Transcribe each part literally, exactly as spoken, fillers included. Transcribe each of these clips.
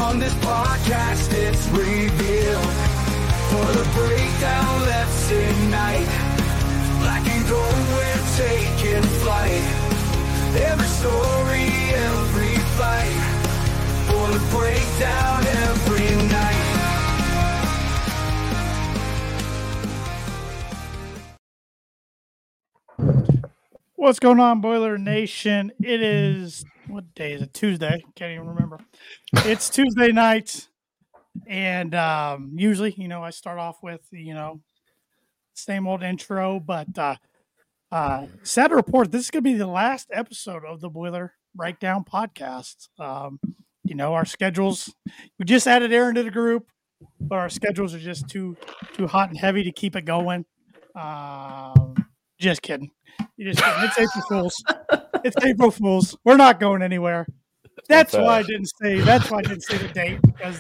On this podcast, it's revealed. For the breakdown, let's ignite. Black and gold, we're taking flight. Every story, every fight. For the breakdown, every night. What's going on, Boiler Nation? It is, what day is it? Tuesday. Can't even remember. It's Tuesday night. And um, usually, you know, I start off with, you know, same old intro. But uh, uh, sad to report, this is going to be the last episode of the Boiler Breakdown podcast. Um, you know, our schedules, we just added Aaron to the group, but our schedules are just too too hot and heavy to keep it going. Um, just kidding. You just kidding. It's April Fools. It's April Fools. We're not going anywhere. That's why I didn't say. That's why I didn't say the date, because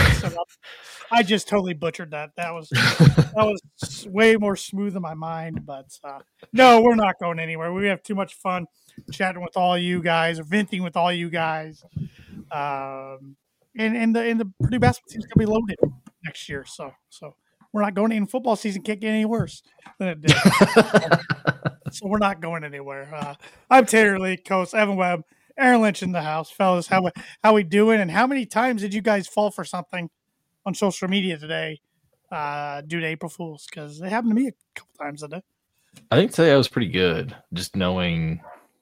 I just totally butchered that. That was that was way more smooth in my mind. But uh, no, we're not going anywhere. We have too much fun chatting with all you guys, or venting with all you guys. Um, and and the and the Purdue basketball team's gonna be loaded next year. So so we're not going in. Football season can't get any worse than it did. So we're not going anywhere. Uh, I'm Taylor Lee, Coach Evan Webb, Aaron Lynch in the house, fellas. How how we doing? And how many times did you guys fall for something on social media today uh, due to April Fools? Because it happened to me a couple times a day. I think today I was pretty good, just knowing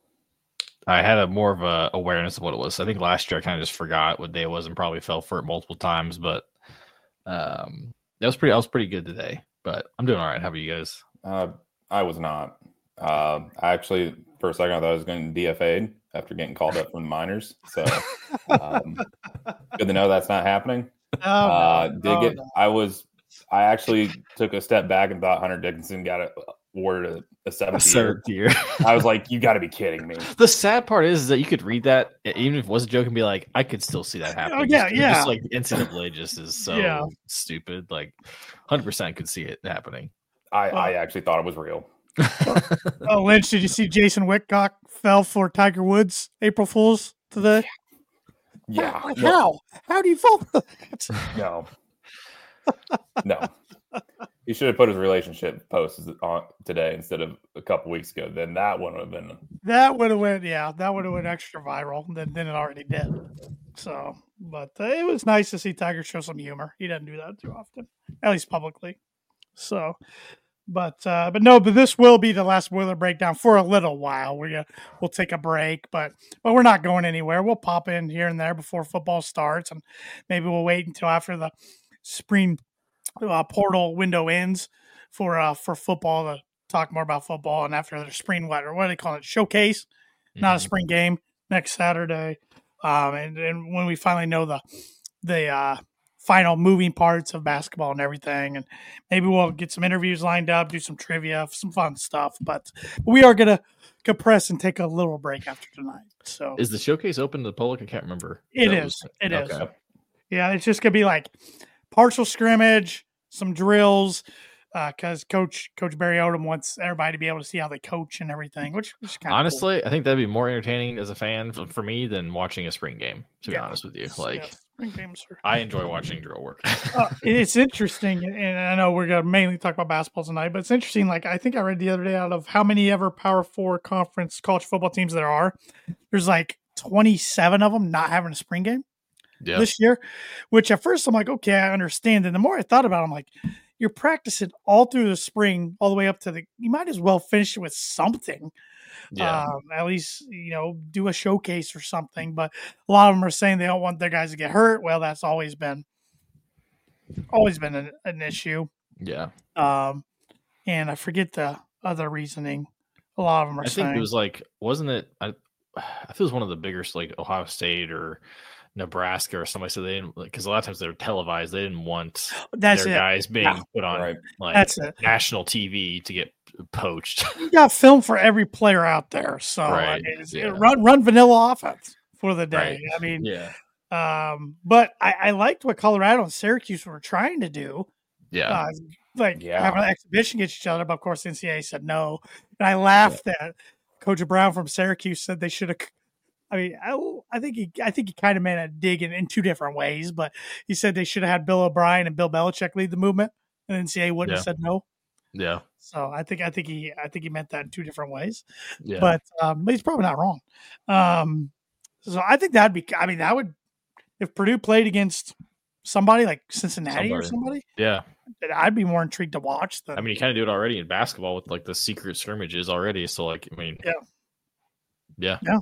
I had a more of a awareness of what it was. I think last year I kind of just forgot what day it was and probably fell for it multiple times. But um, that was pretty. I was pretty good today. But I'm doing all right. How about you guys? Uh, I was not. Uh, I actually, for a second, I thought I was going to D F A'd after getting called up from the minors. So um, good to know that's not happening. Oh, uh, no, did no, get? no. I was. I actually took a step back and thought Hunter Dickinson got a, awarded a, a seventh year. year. I was like, you got to be kidding me. The sad part is, is that you could read that, even if it was a joke, and be like, I could still see that happening. Oh, yeah, just, yeah. Just like N C double A just is so Yeah. stupid. Like, one hundred percent could see it happening. I, I actually thought it was real. Oh, Lynch, did you see Jason Whitcock fell for Tiger Woods April Fools today? Yeah. How? No. How, how do you fall for that? No. No. He should have put his relationship posts on today instead of a couple weeks ago. Then that one would have been. That would have went, yeah, that would have went extra viral than, than it already did. So, but uh, it was nice to see Tiger show some humor. He doesn't do that too often, at least publicly. So, but uh, but no, but this will be the last Boiler Breakdown for a little while. We uh, we'll take a break, but but we're not going anywhere. We'll pop in here and there before football starts, and maybe we'll wait until after the spring uh, portal window ends for uh, for football to talk more about football, and after the spring what or what do they call it, showcase, mm-hmm. not a spring game next Saturday, um, and and when we finally know the the uh, final moving parts of basketball and everything, and maybe we'll get some interviews lined up, do some trivia, some fun stuff. But we are gonna compress and take a little break after tonight. So, is the showcase open to the public? I can't remember. It that is. Was, it okay. is. Yeah, it's just gonna be like partial scrimmage, some drills, because uh, Coach Coach Barry Odom wants everybody to be able to see how they coach and everything. Which, which is kind honestly, of cool. I think that'd be more entertaining as a fan for, for me than watching a spring game. To be Yeah. honest with you, like. Yes. Games, I enjoy watching drill work. uh, it's interesting, and I know we're going to mainly talk about basketball tonight, but it's interesting. Like, I think I read the other day, out of how many ever Power Four conference college football teams there are, there's like twenty-seven of them not having a spring game yeah. this year, which at first I'm like, okay, I understand. And the more I thought about it, I'm like, you're practicing all through the spring, all the way up to the, you might as well finish it with something. Yeah. Um, at least, you know, do a showcase or something. But a lot of them are saying they don't want their guys to get hurt. Well, that's always been always been an, an issue. Yeah. Um, and I forget the other reasoning. A lot of them are I saying. think it was like, wasn't it? I, I think it was one of the bigger, like Ohio State or Nebraska or somebody said they didn't, because a lot of times they're televised. They didn't want that's their it. guys being Yeah. put on Right. like That's it. national T V to get poached. You got film for every player out there, so Right. I mean, it's, Yeah. run run vanilla offense for the day. Right. I mean, Yeah. um, but I, I liked what Colorado and Syracuse were trying to do. Yeah. Uh, like Yeah. have an exhibition against each other, but of course the N C double A said no. And I laughed that Coach Brown from Syracuse said they should have I mean, I, I think he, I think he kind of made a dig in, in two different ways, but he said they should have had Bill O'Brien and Bill Belichick lead the movement, and N C A A wouldn't Yeah. have said no. Yeah. So I think, I think he, I think he meant that in two different ways. Yeah. But, um, but he's probably not wrong. Um, so I think that'd be, I mean, that would, if Purdue played against somebody like Cincinnati Somebody. or somebody, yeah. I'd be more intrigued to watch than. I mean, you kind of do it already in basketball with like the secret scrimmages already. So, like, I mean, Yeah. Yeah. Yeah.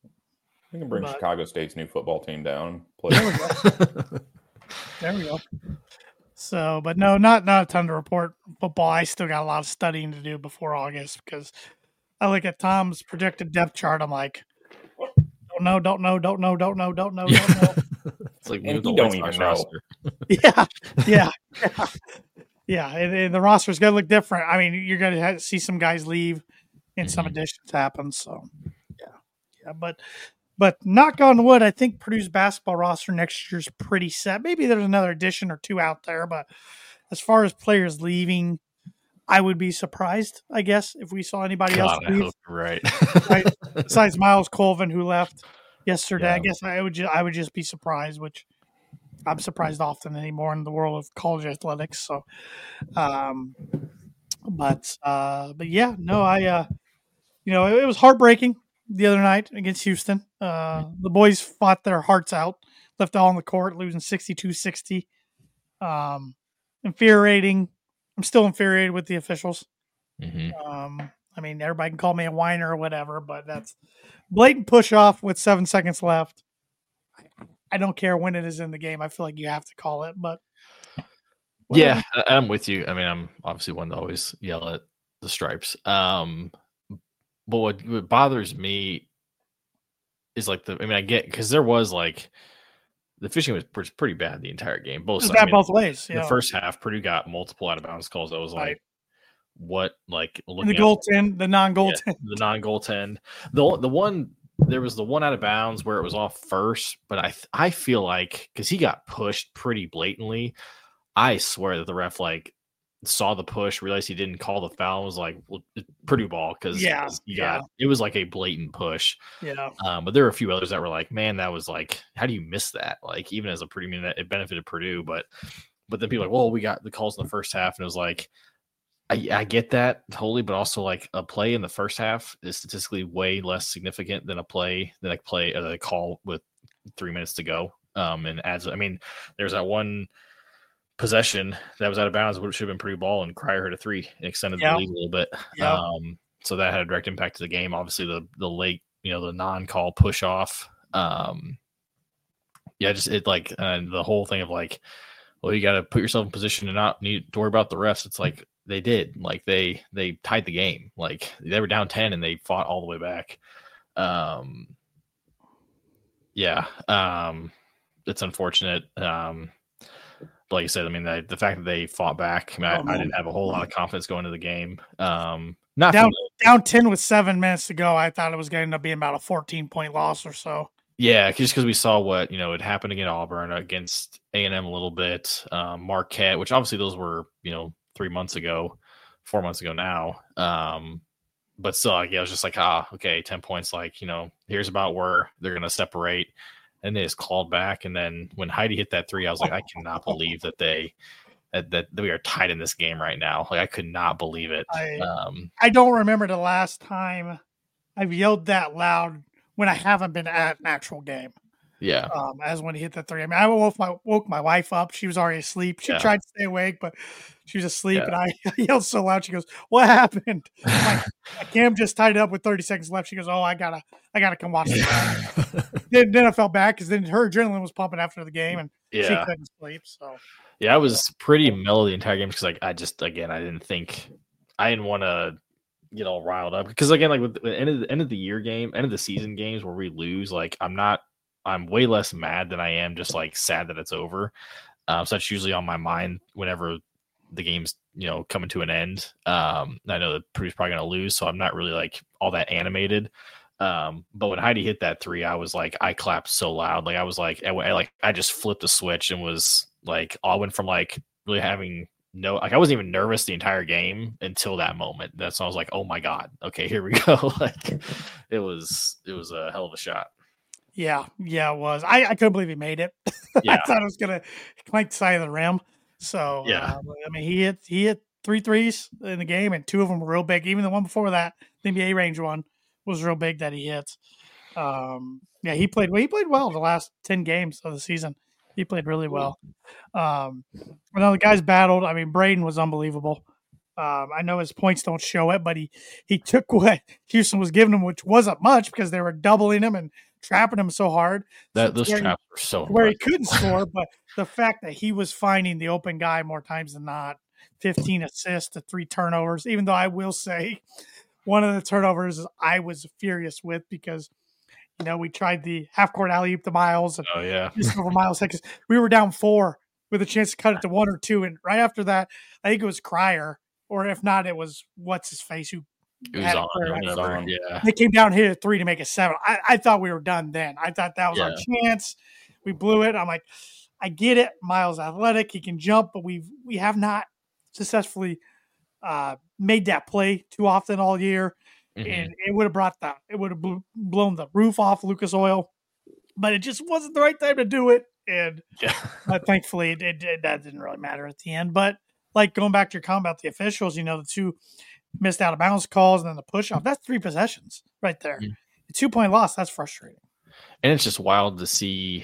We can bring But- Chicago State's new football team down. Play. There we go. There we go. So, but no, not not a ton to report. Football, I still got a lot of studying to do before August because I look at Tom's projected depth chart. I'm like, don't know, don't know, don't know, don't know, don't know, don't know. It's like And move the you don't White even Sox know. roster. yeah, yeah, yeah, yeah. And, and the roster's gonna look different. I mean, you're gonna have to see some guys leave and some Mhm. additions happen. So, yeah, yeah. But, but knock on wood, I think Purdue's basketball roster next year's pretty set. Maybe there's another addition or two out there, but as far as players leaving, I would be surprised, I guess, if we saw anybody else God, I leave hope you're right. Right. besides Miles Colvin, who left yesterday. I Yeah. guess I would ju- I would just be surprised, which I'm surprised often anymore in the world of college athletics. So, um, but uh, but yeah, no, I uh, you know, it, it was heartbreaking the other night against Houston. Uh, the boys fought their hearts out, left all on the court, losing sixty-two sixty. Um, infuriating. I'm still infuriated with the officials. Mhm. Um, I mean, everybody can call me a whiner or whatever, but that's blatant push off with seven seconds left. I don't care when it is in the game. I feel like you have to call it, but Yeah, I- I'm with you. I mean, I'm obviously one to always yell at the stripes. Um, but what, what bothers me is like the. I mean, I get because there was like the fishing was pre- pretty bad the entire game. Both it's sides. I bad mean, both ways. the You know. first half, Purdue got multiple out of bounds calls. That was like, Right. what, like And looking the at goaltend, the non-goaltend. yeah, the non-goaltend. The the one there was the one out of bounds where it was off first, but I th- I feel like because he got pushed pretty blatantly, I swear that the ref like saw the push, realized he didn't call the foul, and was like, well, it's Purdue ball because Yeah, he got it was like a blatant push. Yeah, Um, but there were a few others that were like, man, that was like, how do you miss that? Like even as a Purdue, I mean, it benefited Purdue, but but then people are like, well, we got the calls in the first half, and it was like. I, I get that totally, but also like a play in the first half is statistically way less significant than a play than a play uh, a call with three minutes to go. Um, and adds, I mean, there's that one possession that was out of bounds, which should have been Purdue ball, and Cryer hit a three and extended Yeah. the lead a little bit. Yeah. Um, so that had a direct impact to the game. Obviously, the the late, you know, the non-call push off. Um, yeah, just it like uh, the whole thing of like, well, you got to put yourself in position to not need to worry about the refs. It's like they did, like they they tied the game. Like they were down ten and they fought all the way back. Um, yeah, um, it's unfortunate. Um, but like I said, I mean, the, the fact that they fought back, I, mean, Oh, I, I man. didn't have a whole lot of confidence going into the game. Um, not down from, down ten with seven minutes to go. I thought it was going to end up being about a fourteen point loss or so. yeah, just because we saw what you know it happened against Auburn, against A and M a little bit, um, Marquette, which obviously those were you know three months ago, four months ago now. Um, but still, like, yeah, I was just like, ah, okay, ten points. Like, you know, here's about where they're going to separate. And they just clawed back. And then when Heidi hit that three, I was like, I cannot believe that they that, that, that we are tied in this game right now. Like, I could not believe it. I- um, I don't remember the last time I've yelled that loud when I haven't been at an actual game. yeah, Um, as when he hit the three. I mean, I woke my woke my wife up. She was already asleep. She Yeah. tried to stay awake, but she was asleep. Yeah. And I yelled so loud. She goes, "What happened?" I'm like, Cam just tied it up with thirty seconds left. She goes, "Oh, I gotta, I gotta come watch this." then, then I felt bad because then her adrenaline was pumping after the game, and she yeah. couldn't sleep. So Yeah, I was pretty mellow the entire game because, like, I just again, I didn't think I didn't want to get all riled up because, again, like with the end of the end of the year game, end of the season games where we lose, like, I'm not, I'm way less mad than I am just like sad that it's over. Um, so that's usually on my mind whenever the game's you know coming to an end. Um, I know that Purdue's probably gonna lose, so I'm not really like all that animated. Um, but when Heidi hit that three, I was like, I clapped so loud, like I was like, I, I like I just flipped the switch and was like, I went from like really having no, like I wasn't even nervous the entire game until that moment. That's when I was like, oh my god, okay, here we go. Like it was, it was a hell of a shot. Yeah, yeah, it was. I, I couldn't believe he made it. Yeah. I thought it was gonna clank the side of the rim. So Yeah. uh, I mean, he hit he hit three threes in the game, and two of them were real big. Even the one before that, the N B A range one, was real big that he hit. Um, yeah, he played well. He played well the last ten games of the season. He played really well. Um, I know the guys battled. I mean, Braden was unbelievable. Um, I know his points don't show it, but he he took what Houston was giving him, which wasn't much because they were doubling him and trapping him so hard. That So those where he- traps were so where he impressive. couldn't score, but the fact that he was finding the open guy more times than not, fifteen assists to three turnovers, even though I will say one of the turnovers I was furious with because, you know, we tried the half court alley oop to Miles and Oh yeah. just over Miles head 'cause we were down four with a chance to cut it to one or two. And right after that, I think it was Cryer, or if not, it was what's his face who It was had on. clear. It was whatever. on. Yeah. They came down, hit a three to make it seven. I, I thought we were done then. I thought that was our chance. We blew it. I'm like, I get it. Miles athletic, he can jump, but we've we have not successfully uh, made that play too often all year. Mhm. And it would have brought the it would have blew, blown the roof off Lucas Oil, but it just wasn't the right time to do it. And Yeah. uh, thankfully, it, it, it that didn't really matter at the end. But like going back to your comment about the officials, you know, the two missed out of bounds calls and then the push off. That's three possessions right there. Mhm. A two point loss. That's frustrating. And it's just wild to see,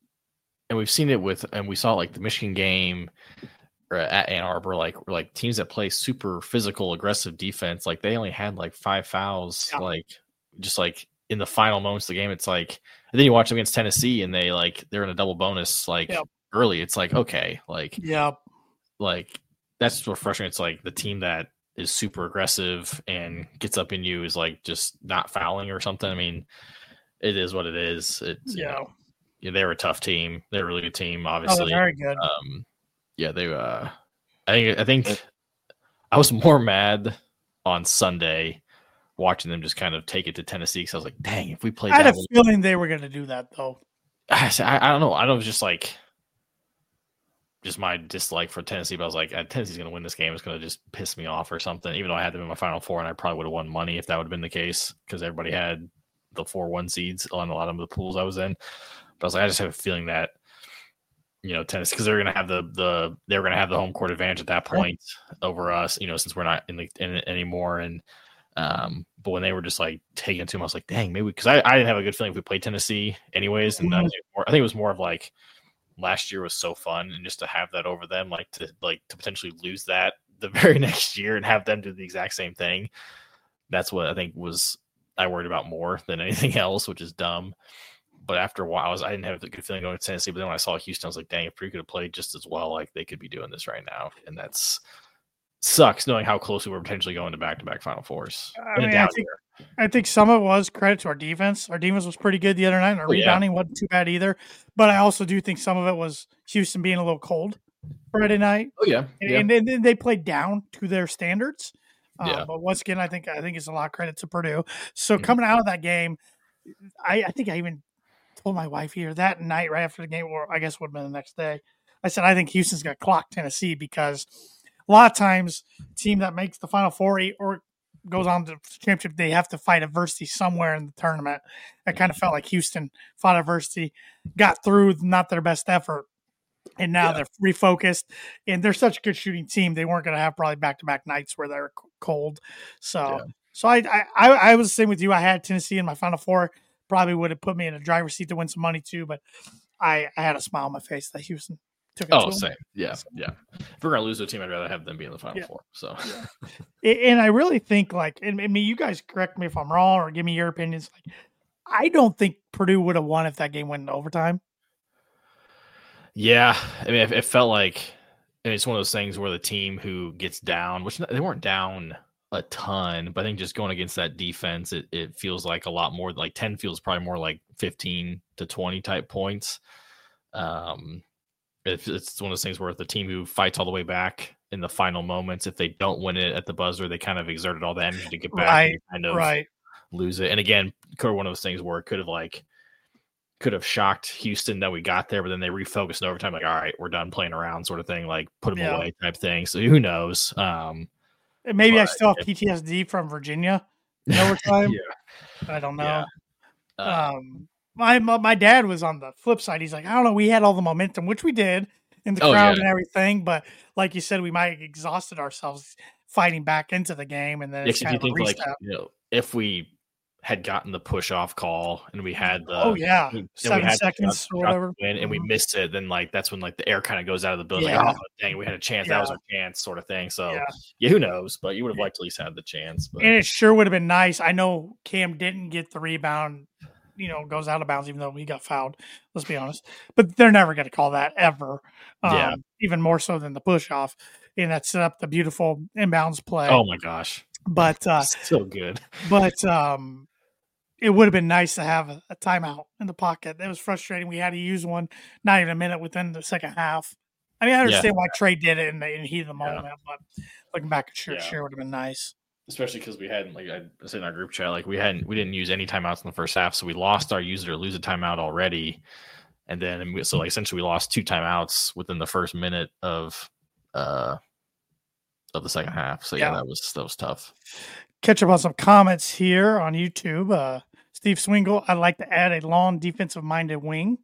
and we've seen it with, and we saw like the Michigan game or at Ann Arbor, like like teams that play super physical, aggressive defense, like they only had like five fouls, Yeah. like just like in the final moments of the game. It's like, and then you watch them against Tennessee, and they like they're in a double bonus like Yep. early. It's like okay, like Yeah. like that's what frustrating. It's like the team that is super aggressive and gets up in you is like just not fouling or something. I mean, it is what it is. It's you Yeah. know, yeah, they're a tough team. They're a really good team, Oh, they're obviously. very good. Um, yeah, they. Uh, I think. I think I was more mad on Sunday watching them just kind of take it to Tennessee because I was like, "Dang, if we played I had that." a one, feeling they were going to do that, though. I, I don't know. I don't just like just my dislike for Tennessee, but I was like, Tennessee's going to win this game. It's going to just piss me off or something. Even though I had them in my Final Four, and I probably would have won money if that would have been the case because everybody had the four one seeds on a lot of the pools I was in. But I was like, I just have a feeling that, you know, Tennessee, because they're going to have the the they're going to have the home court advantage at that point over us, you know, since we're not in the in it anymore. And um, but when they were just like taking it to them, I was like, dang, maybe because I, I didn't have a good feeling if we played Tennessee anyways. And Mhm. that was more, I think it was more of like last year was so fun, and just to have that over them, like to like to potentially lose that the very next year and have them do the exact same thing. That's what I think was I worried about more than anything else, which is dumb. But after a while, I, was, I didn't have a good feeling going to Tennessee. But then when I saw Houston, I was like, dang, if Purdue could have played just as well, like they could be doing this right now. And that's sucks knowing how close we were potentially going to back-to-back Final Fours. I In a mean, I down think, year. I think some of it was credit to our defense. Our defense was pretty good the other night, and our Oh, yeah. rebounding wasn't too bad either. But I also do think some of it was Houston being a little cold Friday night. Oh, yeah. And, yeah. and then then they played down to their standards. Uh, Yeah. But once again, I think I think it's a lot of credit to Purdue. So Mhm. coming out of that game, I, I think I even told my wife here that night right after the game, or I guess would have been the next day. I said I think Houston's going to clock Tennessee because a lot of times, team that makes the Final Four or goes on to the championship, they have to fight adversity somewhere in the tournament. I kind of felt like Houston fought adversity, got through, not their best effort. And now Yeah. they're refocused, and they're such a good shooting team. They weren't going to have probably back-to-back nights where they're c- cold. So, Yeah. so I, I, I I was the same with you. I had Tennessee in my Final Four. Probably would have put me in a driver's seat to win some money too. But I, I had a smile on my face that Houston took it. Oh, to them. same. Yeah. Yeah. If we're going to lose to a team, I'd rather have them be in the Final Yeah. Four. So, A- And I really think, like, and I mean, you guys correct me if I'm wrong or give me your opinions. Like, I don't think Purdue would have won if that game went into overtime. yeah. I mean, it, it felt like, and it's one of those things where the team who gets down, which they weren't down a ton, but I think just going against that defense, it, it feels like a lot more like ten feels probably more like fifteen to twenty type points. Um, it, it's one of those things where the team who fights all the way back in the final moments, if they don't win it at the buzzer, they kind of exerted all the energy to get back Right, and kind of Right. lose it. And again, could have one of those things where it could have like could have shocked Houston that we got there, but then they refocused in overtime, like, all right, we're done playing around, sort of thing, like put them Yeah. away type thing. So who knows? Um, And maybe I But, still have yeah. P T S D from Virginia in overtime. Yeah. I don't know. Yeah. Uh, Um, my, my my dad was on the flip side. He's like, I don't know, we had all the momentum, which we did in the Oh, crowd yeah. and everything, but like you said, we might have exhausted ourselves fighting back into the game, and then Yeah, it's 'cause kind if you of a think reset. like you know, if we had gotten the push off call and we had the oh yeah, and we seven had the seconds shot- or shot whatever. win and we Mhm. missed it, then like that's when like the air kind of goes out of the building. Yeah. Like, oh dang, we had a chance. That was Yeah. our chance, sort of thing. So Yeah. yeah, who knows? But you would have liked to at least had the chance. But And it sure would have been nice. I know Cam didn't get the rebound, you know, goes out of bounds, even though he got fouled. Let's be honest. But they're never going to call that ever. Um, Yeah. Even more so than the push off. And that set up the beautiful inbounds play. oh my gosh, But, uh, so good. but, um, it would have been nice to have a, a timeout in the pocket. It was frustrating. We had to use one not even a minute within the second half. I mean, I understand why Trey did it in the, in the heat of the Yeah. moment, but looking back, it sure, Yeah. sure would have been nice. Especially because we hadn't, like I said in our group chat, like we hadn't, we didn't use any timeouts in the first half, so we lost our use it or lose a timeout already, and then we, so like essentially we lost two timeouts within the first minute of uh of the second half. So yeah, Yeah. that was that was tough. Catch up on some comments here on YouTube. Uh, Steve Swingle, I'd like to add a long defensive minded wing.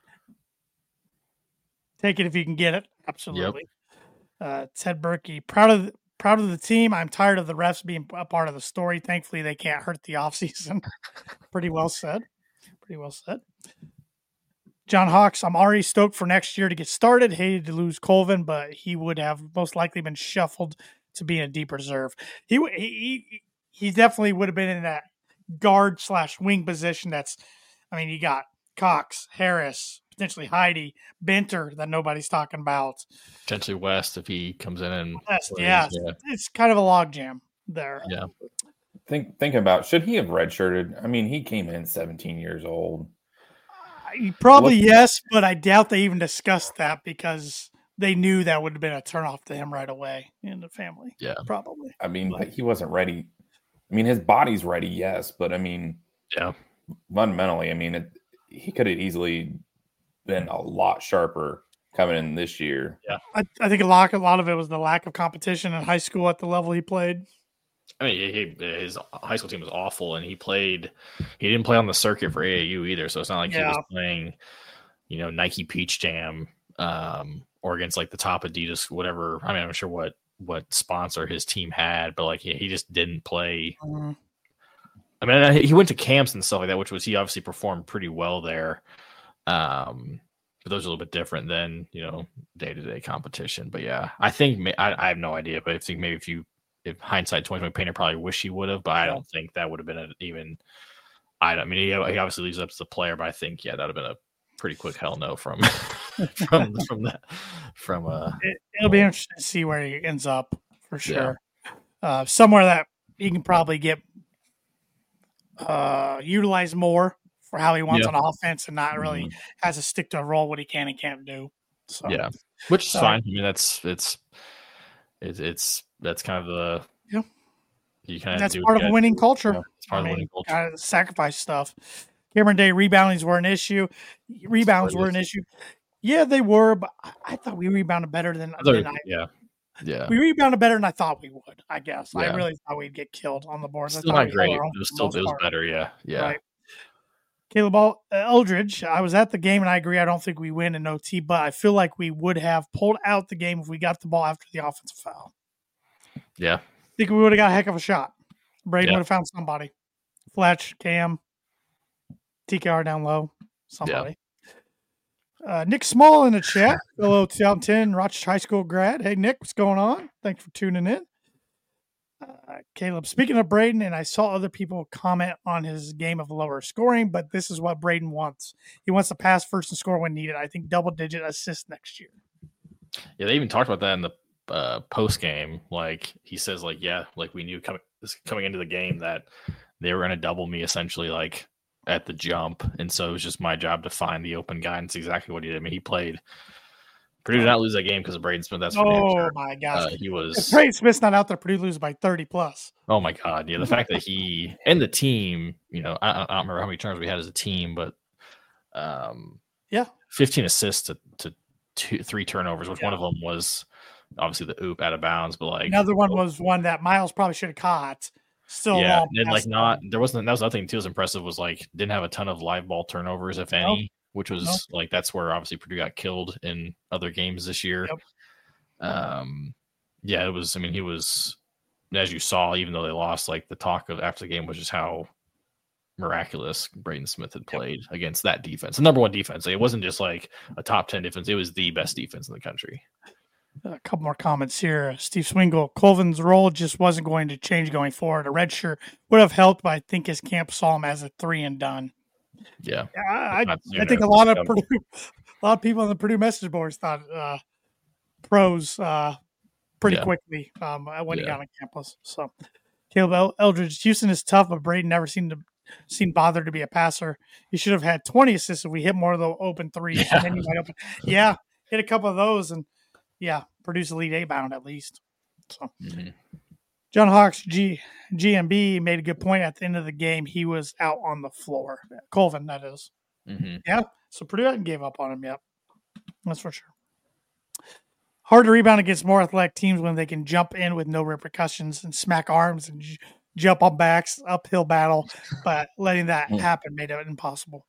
Take it if you can get it. Absolutely. Uh, Ted Berkey, proud of proud of the team. I'm tired of the refs being a part of the story. Thankfully, they can't hurt the offseason. Pretty well said. Pretty well said. John Hawks, I'm already stoked for next year to get started. Hated to lose Colvin, but he would have most likely been shuffled to be in a deep reserve. He w- he he, he definitely would have been in that guard slash wing position. That's, I mean, you got Cox, Harris, potentially Heidi, Benter that nobody's talking about. Potentially West if he comes in and West, plays, yeah, yeah. it's kind of a logjam there. Yeah. Think thinking about should he have redshirted? I mean, he came in seventeen years old. Uh, Probably Look- yes, but I doubt they even discussed that because they knew that would have been a turnoff to him right away in the family. Yeah. Probably. I mean, but he wasn't ready. I mean, his body's ready, yes, but I mean, Yeah. fundamentally, I mean, it, he could have easily been a lot sharper coming in this year. I, I think a lot, a lot of it was the lack of competition in high school at the level he played. I mean, he, his high school team was awful, and he played. He didn't play on the circuit for A A U either, so it's not like he Yeah. was playing, you know, Nike Peach Jam, um, or against like the top Adidas, whatever. I mean, I'm sure what what sponsor his team had, but like he, he just didn't play. Mhm. I mean, he went to camps and stuff like that, which was he obviously performed pretty well there. Um, but those are a little bit different than you know day to day competition. But yeah, I think ma- I, I have no idea, but I think maybe if you if hindsight twenty twenty Painter probably wish he would have, but I Yeah. don't think that would have been a, even. I don't I mean he, he obviously leaves up to the player, but I think yeah that would have been a pretty quick hell no from from from that from uh It, it'll be interesting to see where he ends up for sure. Uh, somewhere that he can probably get uh, utilized more for how he wants Yeah. on offense and not really has to stick to a role what he can and can't do. So yeah, which is Uh, fine. I mean that's it's it's it's that's kind of the Yeah. you kind of that's do what part you of a gotta winning do. culture. Yeah, it's part I of the mean, winning culture. gotta sacrifice stuff. Cameron Day reboundings were an issue. Rebounds were an Spoilers. issue. Yeah, they were, but I, I thought we rebounded better than, I thought- than I. yeah, yeah. We rebounded better than I thought we would. I guess I Yeah. really thought we'd get killed on the boards. I Still thought not we great. held our own It was for the still most it was part. better. Yeah, yeah. Right. Caleb Al- uh, Eldridge, I was at the game and I agree. I don't think we win in O T, but I feel like we would have pulled out the game if we got the ball after the offensive foul. Yeah. I think we would have got a heck of a shot. Braden Yeah. would have found somebody. Fletch, Cam, T K R down low, somebody. Uh, Nick Small in the chat. Hello, two thousand ten Rochester High School grad. Hey, Nick, what's going on? Thanks for tuning in. Uh, Caleb, speaking of Braden, and I saw other people comment on his game of lower scoring, but this is what Braden wants. He wants to pass first and score when needed. I think double-digit assists next year. Yeah, they even talked about that in the uh, post game. Like he says, like yeah, like we knew coming coming into the game that they were going to double me essentially, like at the jump, and so it was just my job to find the open guy, and it's exactly what he did. I mean, he played. Purdue did not lose that game because of Braden Smith. That's for damn Oh, sure. my gosh. Uh, he If was. Braden Smith's not out there, Purdue loses by thirty plus. Oh my god, yeah. The fact that he and the team, you know, I, I don't remember how many turns we had as a team, but um, Yeah. fifteen assists to, to two, three turnovers, which Yeah. one of them was obviously the oop out of bounds, but like Another one was one that Miles probably should have caught. Still, a Yeah, long and like pass. not there wasn't that was another thing too was impressive was like didn't have a ton of live ball turnovers if Nope. any, which was Nope. like that's where obviously Purdue got killed in other games this year. Yep. Um, yeah, it was. I mean, he was as you saw, even though they lost, like the talk of after the game was just how miraculous Braden Smith had played yep. against that defense, the number one defense. It wasn't just like a top ten defense; it was the best defense in the country. A couple more comments here. Steve Swingle, Colvin's role just wasn't going to change going forward. A red shirt would have helped, but I think his camp saw him as a three and done. Yeah, I, I, I think a lot of Purdue, a lot of people on the Purdue message boards thought uh, pros uh, pretty yeah. quickly um, when yeah. he got on campus. So, Caleb Eldridge, Houston is tough, but Braden never seemed to seem bothered to be a passer. He should have had twenty assists if we hit more of the open threes. Yeah, and then you might open. Yeah, hit a couple of those and. Yeah, produce Elite Eight bound at least. So, mm-hmm. John Hawks, G, GMB made a good point at the end of the game. He was out on the floor. Colvin, that is. Mm-hmm. Yeah, so Purdue hadn't gave up on him yet. That's for sure. Hard to rebound against more athletic teams when they can jump in with no repercussions and smack arms and j- jump on backs, uphill battle. But letting that happen made it impossible.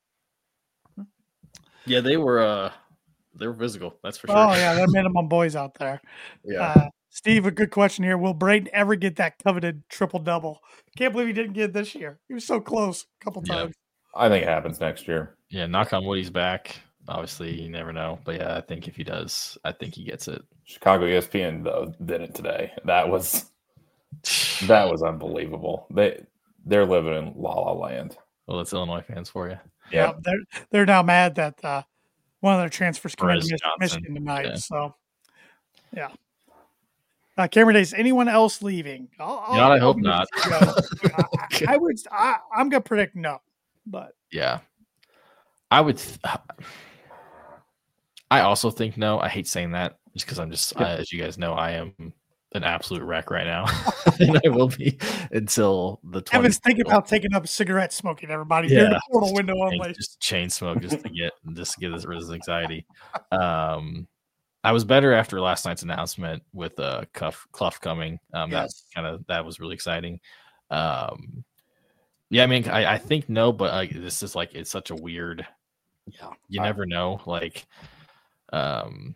Yeah, they were. Uh... They were physical, that's for sure. Oh, yeah, they're minimum boys out there. Yeah. Uh, Steve, a good question here. Will Braden ever get that coveted triple-double? Can't believe he didn't get it this year. He was so close a couple yeah. times. I think it happens next year. Yeah, knock on wood, he's back. Obviously, you never know. But, yeah, I think if he does, I think he gets it. Chicago E S P N, though, did it today. That was that was unbelievable. They, they're living in la-la land. Well, that's Illinois fans for you. Yeah, yeah they're, they're now mad that uh, – one of their transfers coming to Michigan tonight. Yeah. So, yeah. Uh, Cameron Days, anyone else leaving? I'll, I'll, not, I hope not. I, I would. I, I'm going to predict no. But yeah, I would. Th- I also think no. I hate saying that just because I'm just, I, as you guys know, I am an absolute wreck right now, and I will be until the. Evan's thinking about taking up cigarette smoking. Everybody, yeah, the portal window only. Just chain smoke, just to get, just to get this rid of this anxiety. Um, I was better after last night's announcement with uh, Cuff Clough coming. Um, yes. That kind of that was really exciting. Um, yeah, I mean, I, I think no, but uh, this is like it's such a weird. Yeah, you I, never know. Like, um.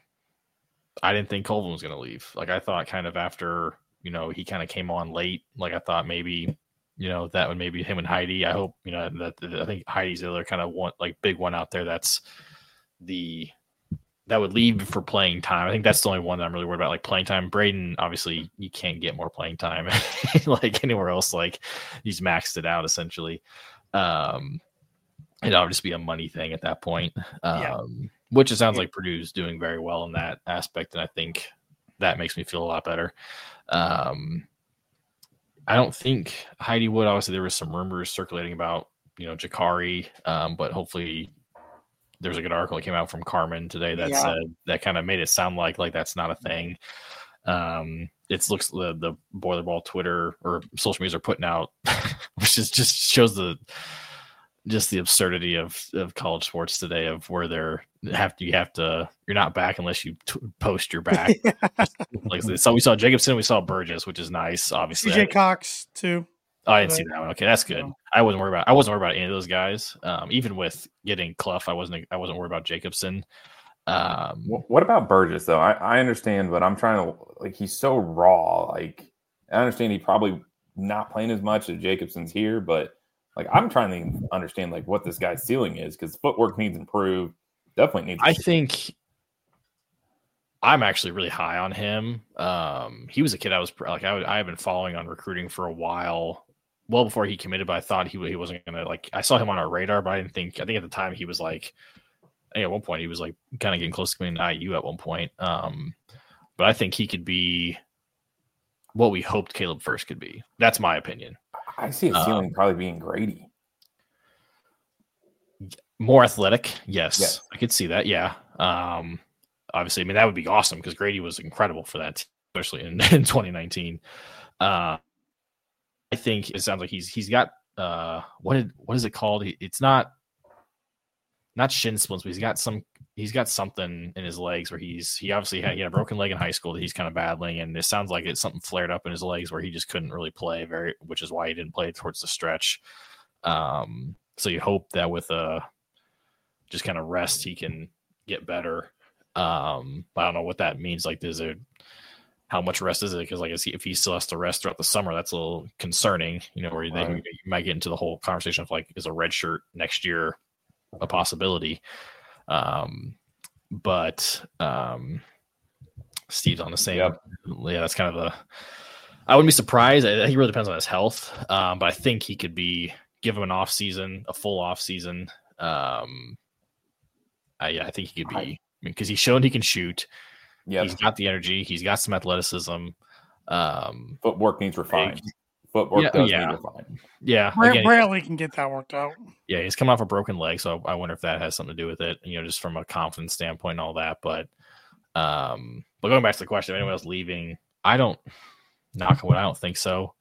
I didn't think Colvin was going to leave. Like I thought kind of after, you know, he kind of came on late. Like I thought maybe, you know, that would maybe him and Heidi. I hope, you know, that, that I think Heidi's the other kind of one, like big one out there. That's the, that would leave for playing time. I think that's the only one that I'm really worried about, like playing time. Braden, obviously you can't get more playing time like anywhere else. Like he's maxed it out essentially. Um, it'd obviously be a money thing at that point. Um, yeah. Which it sounds like Purdue's doing very well in that aspect, and I think that makes me feel a lot better. Um, I don't think Heidi would. Obviously, there was some rumors circulating about, you know, Jakari, um, but hopefully there's a good article that came out from Carmen today that yeah. said that kind of made it sound like like that's not a thing. Um, it looks the the Boiler Ball Twitter or social media are putting out, which is just shows the just the absurdity of, of college sports today of where they're have to, you have to, you're not back unless you t- post your back. Like so we saw Jacobson, we saw Burgess, which is nice. Obviously C J Cox too. Oh, I didn't see that one. Okay. That's good. No. I wasn't worried about, I wasn't worried about any of those guys. Um, even with getting Clough, I wasn't, I wasn't worried about Jacobson. Um, what about Burgess though? I, I understand, but I'm trying to like, he's so raw. Like I understand he probably not playing as much as Jacobson's here, but like I'm trying to understand like what this guy's ceiling is because footwork needs improved. Definitely needs. I think I'm actually really high on him. Um, he was a kid I was like I would, I have been following on recruiting for a while, well before he committed. But I thought he he wasn't gonna like. I saw him on our radar, but I didn't think. I think at the time he was like. I think at one point he was like kind of getting close to coming to I U at one point. Um, but I think he could be what we hoped Caleb Furst could be. That's my opinion. I see a ceiling um, probably being Grady. More athletic, yes. yes. I could see that, yeah. Um, obviously, I mean, that would be awesome because Grady was incredible for that team, especially in, in twenty nineteen. Uh, I think it sounds like he's he's got, uh, what did, what is it called? It's not not shin splints, but he's got some he's got something in his legs where he's he obviously had, he had a broken leg in high school that he's kind of battling, and it sounds like it's something flared up in his legs where he just couldn't really play very, which is why he didn't play towards the stretch. Um, so you hope that with a just kind of rest he can get better. Um, I don't know what that means. Like, is it how much rest is it? Because like if he, if he still has to rest throughout the summer, that's a little concerning. You know, where you, right. you might get into the whole conversation of like, is a red shirt next year a possibility? Um, but um, Steve's on the same. Yep. Yeah, that's kind of a. I wouldn't be surprised. I think it really depends on his health. Um, but I think he could be give him an off season, a full off season. Um, I, yeah, I think he could be because he's shown he can shoot. Yeah, he's got the energy. He's got some athleticism. Um, Footwork needs refined. Footwork yeah, does yeah. need refined. Yeah, Again, Bradley can get that worked out. Yeah, he's coming off a broken leg, so I wonder if that has something to do with it. You know, just from a confidence standpoint and all that. But, um, but going back to the question, if anyone else leaving, I don't. Knock on wood, I don't think so.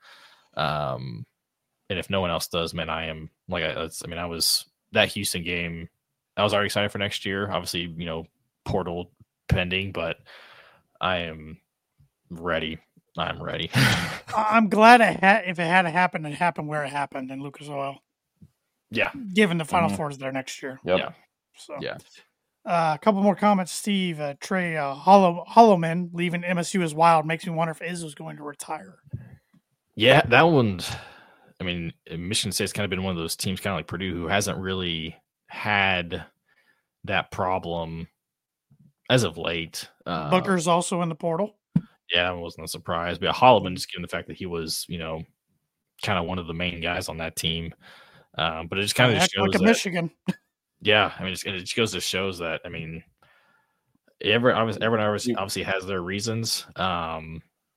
Um, and if no one else does, man, I am like I. I mean, I was that Houston game. I was already excited for next year. Obviously, you know, portal pending, but I am ready. I'm ready. I'm glad it had, if it had happened, it happened where it happened in Lucas Oil. Yeah. Given the Final mm-hmm. Fours there next year. Yep. Yeah. So, yeah. Uh, a couple more comments. Steve, uh, Trey, uh, Hollow, Hollowman leaving M S U is wild. Makes me wonder if Izzo's going to retire. Yeah, that one. I mean, Michigan State's kind of been one of those teams, kind of like Purdue, who hasn't really had that problem as of late. Uh, Booker's also in the portal. Yeah, I wasn't a surprise. But Holloman, just given the fact that he was, you know, kind of one of the main guys on that team. Um, but it just kind of just shows like a that, Michigan. Yeah, I mean, it's, it just goes to shows that, I mean, everyone obviously, everyone obviously, obviously has their reasons. Um,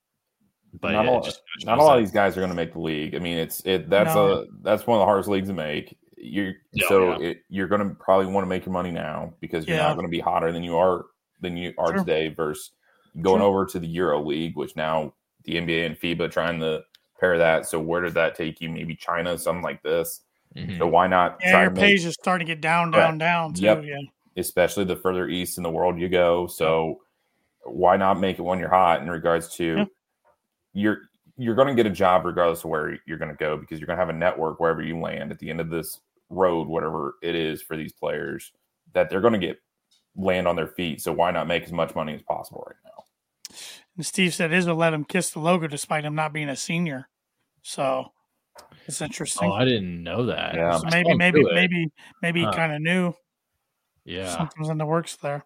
but not, yeah, all, just, just not a lot of these guys are going to make the league. I mean, it's it that's no. a that's one of the hardest leagues to make. You're yeah, so yeah. It, you're going to probably want to make your money now because you're yeah. not going to be hotter than you are than you are True. today versus going True. over to the Euro League, which now the N B A and FIBA trying to pair that. So where did that take you? Maybe China, something like this. Mm-hmm. So why not? Yeah, try your to page make, is starting to get down, down, right. down too. Yep. Yeah, especially the further east in the world you go. So why not make it when you're hot? In regards to yeah. you're you're going to get a job regardless of where you're going to go because you're going to have a network wherever you land at the end of this road, whatever it is for these players, that they're going to get land on their feet. So why not make as much money as possible right now? And Steve said Izzo let him kiss the logo despite him not being a senior. So it's interesting. Oh, I didn't know that. Yeah. So maybe, maybe, maybe, maybe huh. he kind of knew. Yeah. Something's in the works there.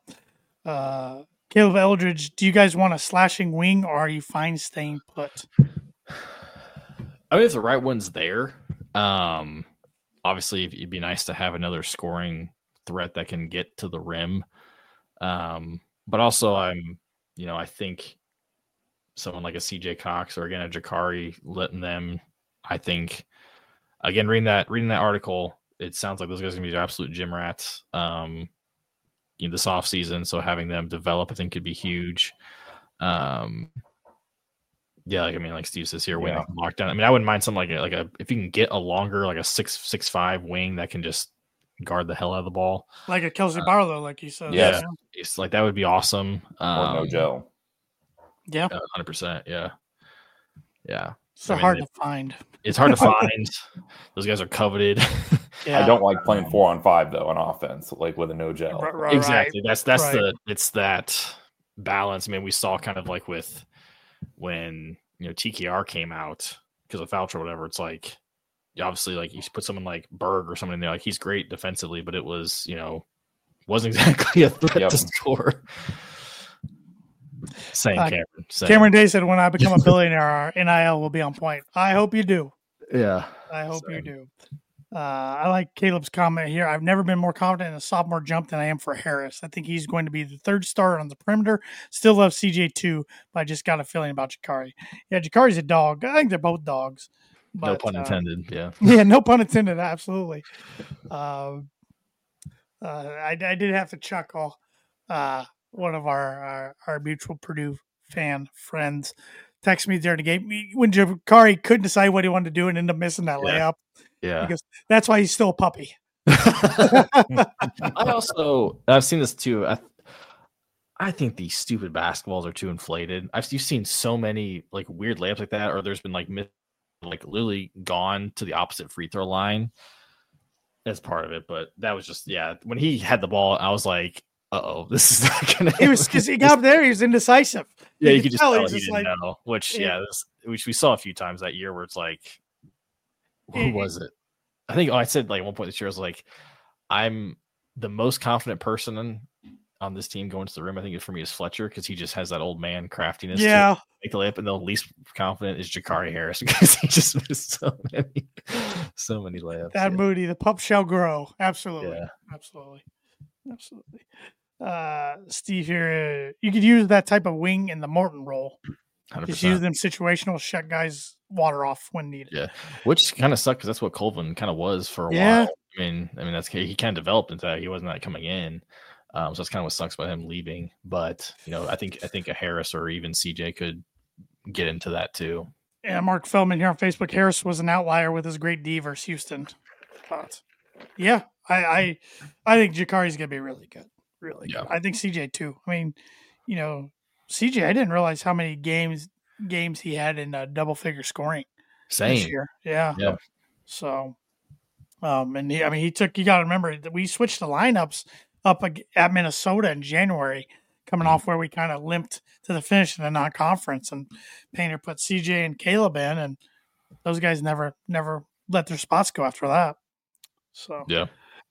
Uh, Caleb Eldridge, do you guys want a slashing wing or are you fine staying put? I mean, if the right one's there, um, obviously it'd be nice to have another scoring threat that can get to the rim. Um, but also I'm, you know, I think someone like a C J Cox or again, a Jakari, letting them, I think, again, reading that, reading that article, it sounds like those guys are going to be absolute gym rats um, in this off season. So having them develop, I think could be huge. Um, Yeah, like I mean, like Steve says here, wing yeah. lockdown. I mean, I wouldn't mind something like a, like a if you can get a longer, like a six six five wing that can just guard the hell out of the ball, like a Kelsey uh, Barlow, like you said. Yeah, yeah, it's like that would be awesome. Um, or no gel. Yeah, one hundred percent. Yeah, yeah. So I mean, hard it, to find. It's hard to find. Those guys are coveted. Yeah. I don't like playing four on five though on offense, like with a no gel. Right, right, exactly. That's that's right. the it's that balance. I mean, we saw kind of like with. When you know T K R came out because of Fouch or whatever, it's like obviously like you put someone like Berg or someone in there, like he's great defensively, but it was you know wasn't exactly a threat yep. to score. Same uh, Cameron. Same. Cameron Day said, "When I become a billionaire, our N I L will be on point." I hope you do. Yeah, I hope Same. you do. Uh, I like Caleb's comment here. I've never been more confident in a sophomore jump than I am for Harris. I think he's going to be the third starter on the perimeter. Still love C J too, but I just got a feeling about Jakari. Yeah, Jakari's a dog. I think they're both dogs. But, no pun intended. Uh, yeah. Yeah, no pun intended. Absolutely. Uh, uh, I, I did have to chuckle. Uh, one of our, our, our mutual Purdue fan friends texted me during the game when Jakari couldn't decide what he wanted to do and ended up missing that yeah. layup. Yeah, because that's why he's still a puppy. I also I've seen this too. I, I think these stupid basketballs are too inflated. I've you've seen so many like weird layups like that, or there's been like myth, like literally gone to the opposite free throw line as part of it. But that was just yeah. When he had the ball, I was like, "Uh oh, this is not gonna." He was because he got up there. He was indecisive. Yeah, you, you could just tell, tell he just didn't like, know. Which yeah, yeah, this, which we saw a few times that year where it's like, who was it? I think oh, I said like at one point this year I was like, I'm the most confident person in, on this team going to the rim. I think it for me is Fletcher because he just has that old man craftiness. Yeah, to make the layup, and the least confident is Jakari Harris because he just missed so many, so many layups. That yeah. Moody, the pup shall grow. Absolutely, yeah. absolutely, absolutely. Uh, Steve here, uh, you could use that type of wing in the Morton role. one hundred percent. Just use them situational, shut guys water off when needed. Yeah, which kind of sucked because that's what Colvin kind of was for a yeah. while. I mean, I mean that's he kind of developed into that. He wasn't that coming in, um, so that's kind of what sucks about him leaving. But you know, I think I think a Harris or even C J could get into that too. Yeah, Mark Feldman here on Facebook. Harris was an outlier with his great D versus Houston. But yeah, I I, I think Jakari's gonna be really good, really good. Yeah. I think C J too. I mean, you know, C J, I didn't realize how many games. games he had in uh, double figure scoring Same. this year. Yeah. Yeah. So, um, and he, I mean, he took, you got to remember that we switched the lineups up at Minnesota in January, coming mm-hmm. off where we kind of limped to the finish in the non-conference, and Painter put C J and Caleb in, and those guys never, never let their spots go after that. So, yeah.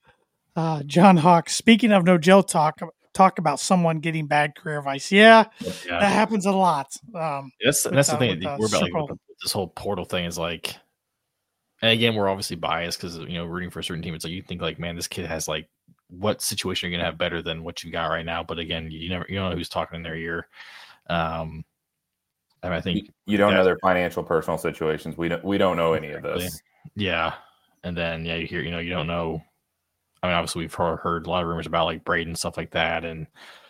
Uh, John Hawk, speaking of no Joe talk, talk about someone getting bad career advice. Yeah, yeah. that happens a lot. Um, that's that's the, the thing. We're about like, with this whole portal thing is like, and again, we're obviously biased because you know rooting for a certain team. It's like you think like, man, this kid has like what situation are you gonna have better than what you got right now? But again, you never you don't know who's talking in their ear. Um, and I think you, you don't know their financial personal situations. We don't we don't know any of this. Yeah, and then yeah, you hear you know you don't know. I mean, obviously, we've heard a lot of rumors about like Braden and stuff like that, and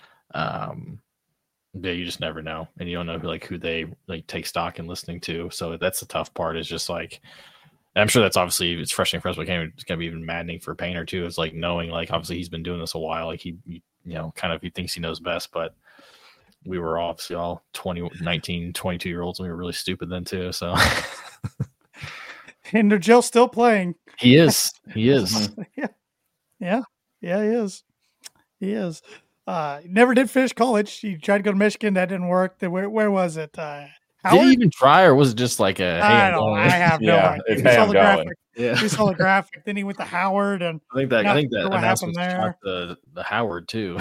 um, yeah, you just never know, and you don't know who like who they like take stock in listening to. So that's the tough part. Is just like, and I'm sure that's obviously it's frustrating for us, but it's gonna be even maddening for Painter too. It's like knowing like obviously he's been doing this a while, like he, he you know kind of he thinks he knows best, but we were obviously all twenty, nineteen, twenty-two year olds, and we were really stupid then too. So, and Joe's still playing. He is. He is. Yeah. Yeah, yeah, he is. He is. Uh, never did finish college. He tried to go to Michigan. That didn't work. Where, where was it? Uh, did he even try, or was it just like a? Hey, I don't. I have no yeah, idea. We hey, saw the going. graphic. Yeah, we saw the graphic. Then he went to Howard, and I think that. I think that. What happened there? The the Howard too.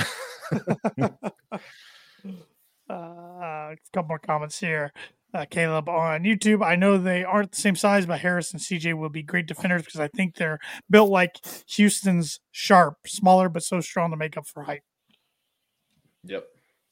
uh, a couple more comments here. Uh, Caleb on YouTube. I know they aren't the same size, but Harris and C J will be great defenders because I think they're built like Houston's Sharp, smaller but so strong to make up for height. Yep.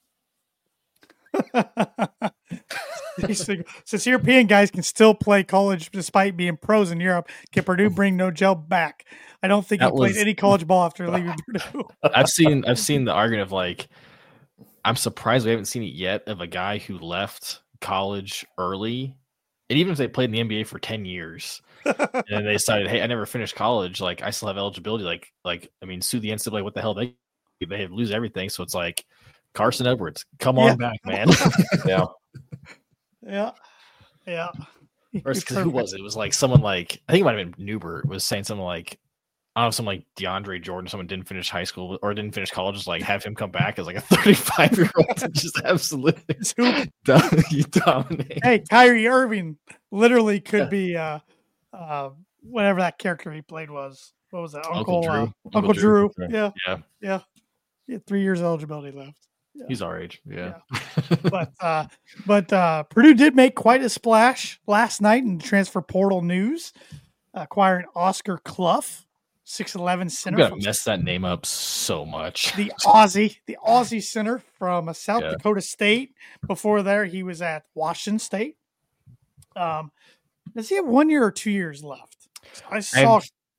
Since European guys can still play college despite being pros in Europe, can Purdue bring no gel back? I don't think that he was, played any college ball after leaving Purdue. I've seen I've seen the argument of like, I'm surprised we haven't seen it yet of a guy who left college early, and even if they played in the N B A for ten years and they decided, hey, I never finished college, like I still have eligibility, like like I mean, sue the N C double A, what the hell, they they lose everything. So it's like Carson Edwards, come on yeah. back, man. yeah yeah yeah or who was it? It was like someone like I think it might have been Newbert was saying something like, I don't know, some like DeAndre Jordan, someone didn't finish high school or didn't finish college, just like have him come back as like a thirty-five year old and just absolutely dominate. Hey, Kyrie Irving literally could be uh, uh, whatever that character he played was. What was that? Uncle Uncle Drew. Uh, Uncle, Uncle Drew. Drew. Yeah. Yeah. Yeah. He had three years eligibility left. Yeah. He's our age. Yeah. yeah. but uh, but uh, Purdue did make quite a splash last night in transfer portal news, acquiring Oscar Clough. six eleven center. I'm gonna mess that name up so much. The Aussie, the Aussie center from South yeah. Dakota State. Before there, he was at Washington State. Um, does he have one year or two years left? I saw I've,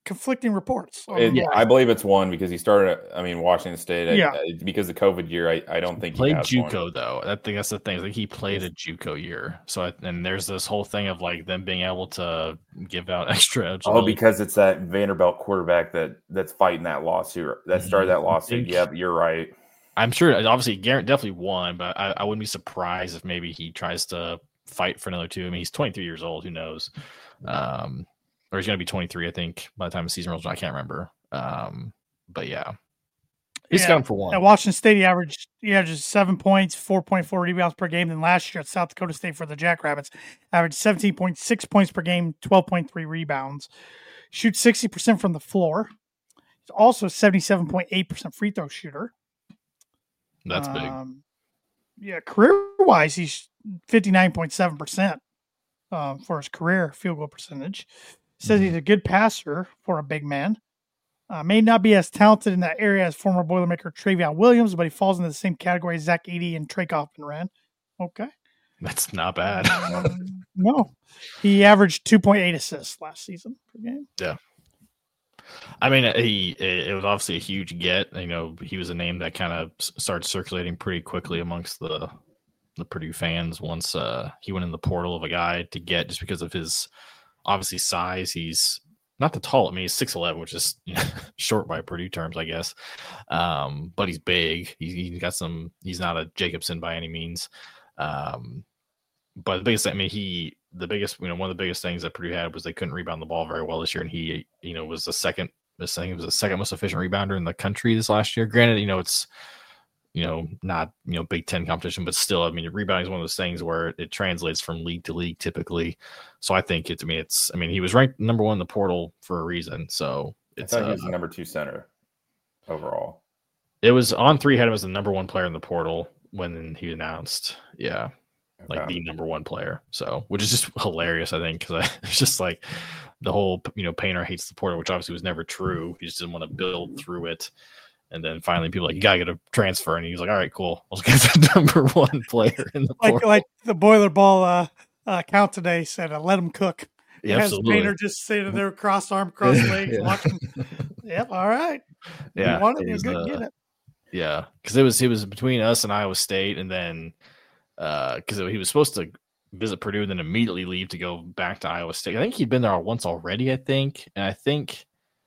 conflicting reports. It, yeah, I believe it's one because he started. I mean, Washington State. I, Yeah. I, because of COVID year, I, I don't think played he has JUCO one. though. I think that's the thing. I think he played a JUCO year. So I, and there's this whole thing of like them being able to give out extra. Oh, because it's that Vanderbilt quarterback that that's fighting that lawsuit that started that lawsuit. think- Yep, you're right. I'm sure obviously Garrett definitely won, but I, I wouldn't be surprised if maybe he tries to fight for another two. I mean, he's twenty-three years old. Who knows? Um, or he's going to be twenty-three, I think, by the time the season rolls. I can't remember. Um, but yeah, he's Yeah. got him for one. At Washington State, he averaged he averages seven points, four point four rebounds per game. Then last year at South Dakota State for the Jackrabbits, averaged seventeen point six points per game, twelve point three rebounds. Shoots sixty percent from the floor. He's also seventy-seven point eight percent free throw shooter. That's big. Um, yeah, career-wise, he's fifty-nine point seven percent um, for his career field goal percentage. Says he's a good passer for a big man. Uh, may not be as talented in that area as former Boilermaker Travion Williams, but he falls into the same category as Zach Edey and Trey Kaufman ran. Okay. That's not bad. Um, no. He averaged two point eight assists last season per game. Yeah. I mean, he it was obviously a huge get. You know, he was a name that kind of started circulating pretty quickly amongst the the Purdue fans once uh, he went in the portal of a guy to get just because of his obviously size. He's not the tall. I mean, he's six eleven, which is you know, short by Purdue terms, I guess. Um, but he's big. He's, he's got some. He's not a Jacobson by any means. Um, but the biggest, I mean, he the biggest, you know, one of the biggest things that Purdue had was they couldn't rebound the ball very well this year, and he, you know, was the second. This thing was the second most efficient rebounder in the country this last year. Granted, you know, it's you know not you know Big Ten competition, but still, I mean, rebounding is one of those things where it translates from league to league typically. So I think it's, I mean, it's, I mean, he was ranked number one in the portal for a reason. So it's I thought uh, he was the number two center overall. It was on three had him as the number one player in the portal when he announced, yeah, like Okay. the number one player. So, which is just hilarious, I think, because it's just like the whole, you know, Painter hates the portal, which obviously was never true. He just didn't want to build through it. And then finally, people were like, you gotta get a transfer, and he was like, all right, cool, I'll get the number one player in the Like portal. like the Boiler Ball uh, uh, count today said, uh, let him cook. It Yeah, has absolutely. Painter just sitting there, cross arm, cross legs, Yeah. watching. Yep, all right. Yeah, You want it, it you're was, good, uh, get it. Yeah, because it was it was between us and Iowa State, and then because he was supposed to visit Purdue and then immediately leave to go back to Iowa State. I think he'd been there once already, I think, and I think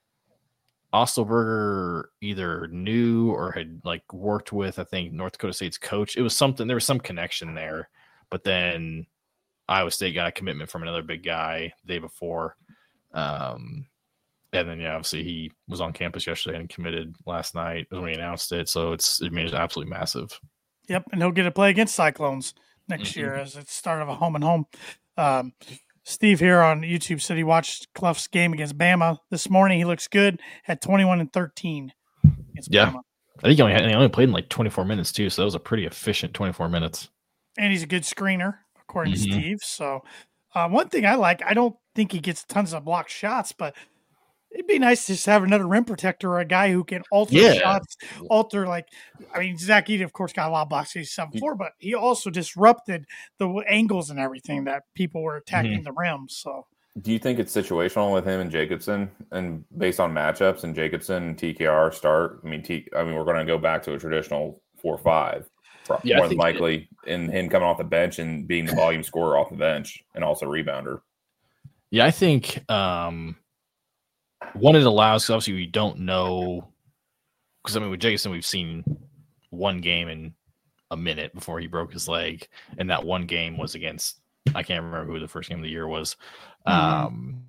Ostelberger either knew or had like worked with, I think, North Dakota State's coach. It was something, there was some connection there, but then Iowa State got a commitment from another big guy the day before. Um, and then, yeah, obviously he was on campus yesterday and committed last night when he announced it. So it's, I mean, it's absolutely massive. Yep, and he'll get to play against Cyclones next Mhm. year as it's start of a home and home. Um, Steve here on YouTube said he watched Clough's game against Bama this morning. He looks good. Had twenty-one and thirteen against Yeah. Bama. I think he only, had, he only played in like twenty-four minutes too. So that was a pretty efficient twenty-four minutes. And he's a good screener, according Mhm. to Steve. So uh, one thing I like, I don't think he gets tons of blocked shots, but it'd be nice to just have another rim protector or a guy who can alter Yeah. shots, alter like, I mean, Zach Edey, of course, got a lot of blocks. He's seven four, but he also disrupted the angles and everything that people were attacking the rim. So Do you think it's situational with him and Jacobson, and based on matchups and Jacobson and T K R start? I mean, T, I mean, we're going to go back to a traditional four five, Yeah, I more than think likely, and him coming off the bench and being the volume scorer off the bench and also rebounder. Yeah, I think um, one it allows, 'cause obviously we don't know, because I mean with Jacobson we've seen one game in a minute before he broke his leg, and that one game was against, I can't remember who the first game of the year was. Mhm. Um,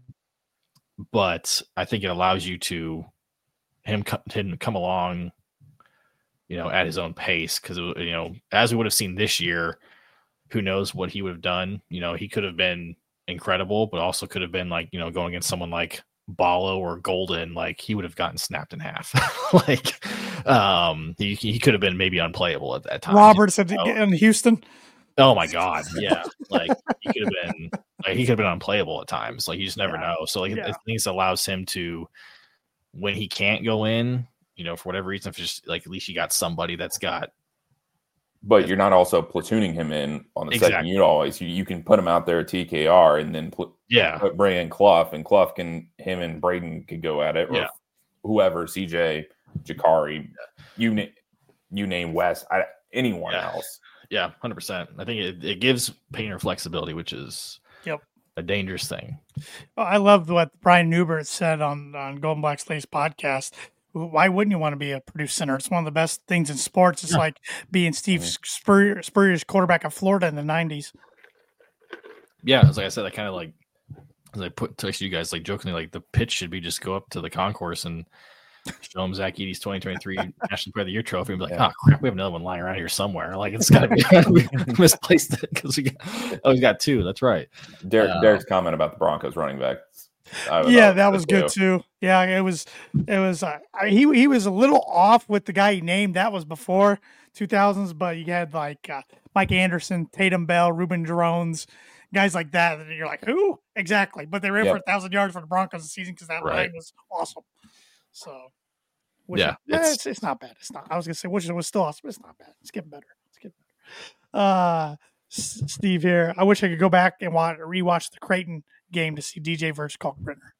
but I think it allows you to him, co- him come along, you know, at his own pace, because you know, as we would have seen this year, who knows what he would have done. You know, he could have been incredible, but also could have been like, you know, going against someone like Ballo or Golden, like he would have gotten snapped in half. like um he, he could have been maybe unplayable at that time. Robert said Oh. in Houston. Oh my god, yeah. Like he could have been like he could have been unplayable at times. Like you just never Yeah. know. So like Yeah. I think this allows him to, when he can't go in, you know, for whatever reason, if it's just like at least you got somebody that's got But you're not also platooning him in on the Exactly. second unit always. You, you can put him out there at T K R and then put, Yeah. put Bray and Clough, and Clough can him and Braden could go at it, or Yeah. whoever, C J, Jakari, you name you name Wes, I, anyone Yeah. else. Yeah, one hundred percent. I think it, it gives Painter flexibility, which is Yep. a dangerous thing. Oh, I love what Brian Newbert said on, on Golden Black Slaves podcast. Why wouldn't you want to be a Purdue center? It's one of the best things in sports. It's Yeah. like being Steve Mhm. Spurrier, Spurrier's quarterback of Florida in the nineties. Yeah, as like I said, I kind of like as I put text you guys like jokingly like the pitch should be just go up to the concourse and show them Zach Edey's twenty twenty-three National Player of the Year trophy and be like, Yeah. oh crap, we have another one lying around here somewhere. Like it's gotta be we misplaced it because we got oh we got two. That's right. Derek, Uh, Derek's comment about the Broncos running back. I would Yeah, love that was good too. Yeah, it was. It was. Uh, I- he he was a little off with the guy he named. That was before two thousands, but you had like uh, Mike Anderson, Tatum Bell, Ruben Drones, guys like that. And you're like, who exactly? But they ran Yep. for a thousand yards for the Broncos this season because that Right. line was awesome. So, which Yeah, is- eh, it's- it's, it's not bad. It's not. I was gonna say which was still awesome. It's not bad. It's getting better. It's getting better. Uh, S- Steve here. I wish I could go back and watch, rewatch the Creighton game to see D J versus Kalkbrenner.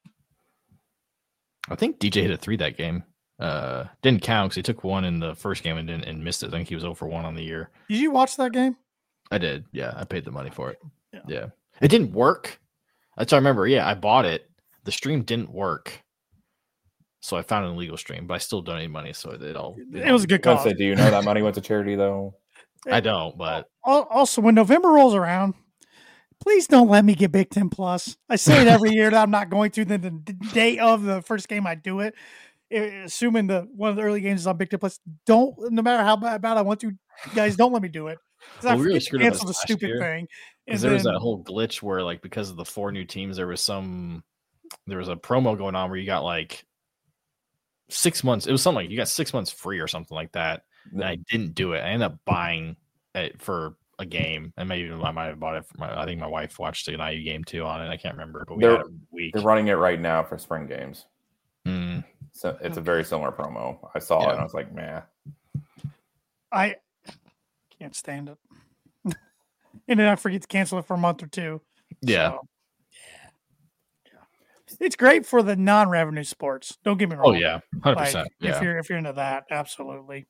I think D J hit a three that game. Uh, didn't count because he took one in the first game and didn't and missed it. I think he was zero for one on the year. Did you watch that game? I did. Yeah, I paid the money for it. Yeah. Yeah, it didn't work. That's what I remember. Yeah, I bought it. The stream didn't work, so I found an illegal stream. But I still donated money, so it all. It was a good I was call. gonna say, do you know that money went to charity though? I don't, but Al- Also, when November rolls around, please don't let me get Big Ten Plus. I say it every year that I'm not going to. Then the d- day of the first game, I do it. I- Assuming the one of the early games is on Big Ten Plus, don't. No matter how bad, bad I want to, guys, don't let me do it. 'Cause I Well, we really forget to screwed up cancel the this last stupid year, thing. And because there was then- that whole glitch where, like, because of the four new teams, there was some, there was a promo going on where you got like six months. It was something like you got six months free or something like that. And I didn't do it. I ended up buying it for a game, and maybe I might have bought it for my. I think my wife watched an I U game too on it. I can't remember, but we They're- had it a week. They're running it right now for spring games. Mm, So it's a very similar promo. I saw it Yeah. and I was like, man. I can't stand it. And then I forget to cancel it for a month or two. yeah. So, yeah. It's great for the non-revenue sports. Don't get me wrong. Oh yeah. Hundred Like, percent. if Yeah. you're if you're into that, absolutely.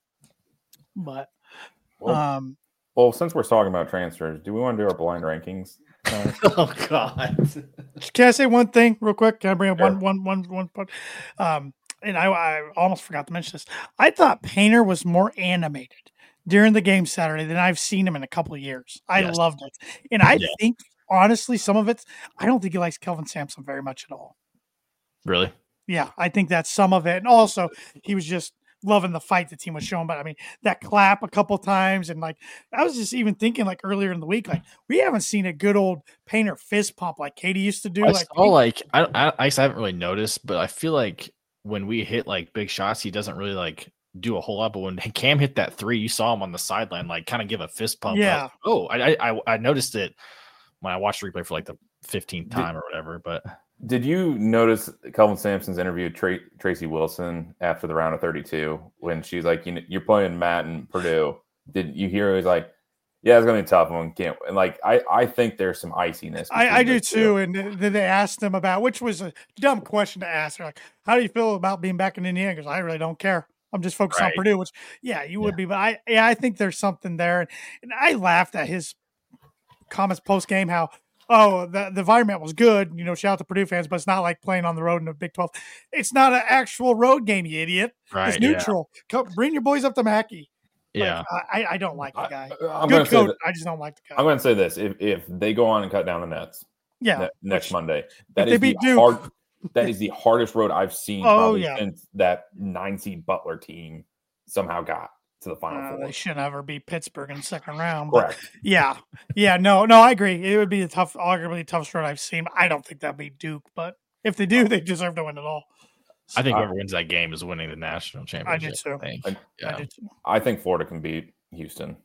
But Well, um, well, since we're talking about transfers, do we want to do our blind rankings? Uh, Oh god. can I say one thing real quick? Can I bring up Sure. one one one one part? Um, and I, I almost forgot to mention this. I thought Painter was more animated during the game Saturday than I've seen him in a couple of years. I Yes. loved it, and I Yeah. think honestly, some of it, I don't think he likes Kelvin Sampson very much at all. Really? Yeah, I think that's some of it. And also, he was just loving the fight the team was showing. But I mean, that clap a couple times, and like I was just even thinking like earlier in the week, like we haven't seen a good old Painter fist pump like Katie used to do. I like saw like I, I I guess I haven't really noticed, but I feel like when we hit like big shots, he doesn't really like do a whole lot. But when Cam hit that three, you saw him on the sideline, like kind of give a fist pump. Yeah. Like, oh, I, I I noticed it when I watched the replay for like the fifteenth time or whatever. But Did you notice Kelvin Sampson's interview with Tra- Tracy Wilson after the round of thirty-two when she's like, you know, you're playing Matt and Purdue? Did you hear? It was like, yeah, it's gonna be a tough one. Can't and like I I think there's some iciness. I, I between do those two. too. And then they asked him about, which was a dumb question to ask. They're like, how do you feel about being back in Indiana? Because I really don't care. I'm just focused Right. on Purdue, which, yeah, you would be. But I, yeah, I think there's something there. And, and I laughed at his comments post game, how, oh, the, the environment was good. You know, shout out to Purdue fans, but it's not like playing on the road in the Big twelve. It's not an actual road game, you idiot. right, It's neutral. Come, bring your boys up to Mackey. yeah, Like, I, I don't like the guy. I, am Good gonna say coach. that, I just don't like the guy. I'm gonna say this: if if they go on and cut down the Nets yeah. ne- next Monday, that they is the beat Duke- hard. That is the hardest road I've seen Oh, probably yeah. since that nine seed Butler team somehow got to the final Uh, four. they should never beat Pittsburgh in the second round. But Correct. yeah, yeah, no, no, I agree. It would be a tough, arguably the toughest road I've seen. I don't think that'd be Duke, but if they do, they deserve to win it all. I think I- whoever wins that game is winning the national championship. too. I think. I- I Yeah. do too. I think Florida can beat Houston.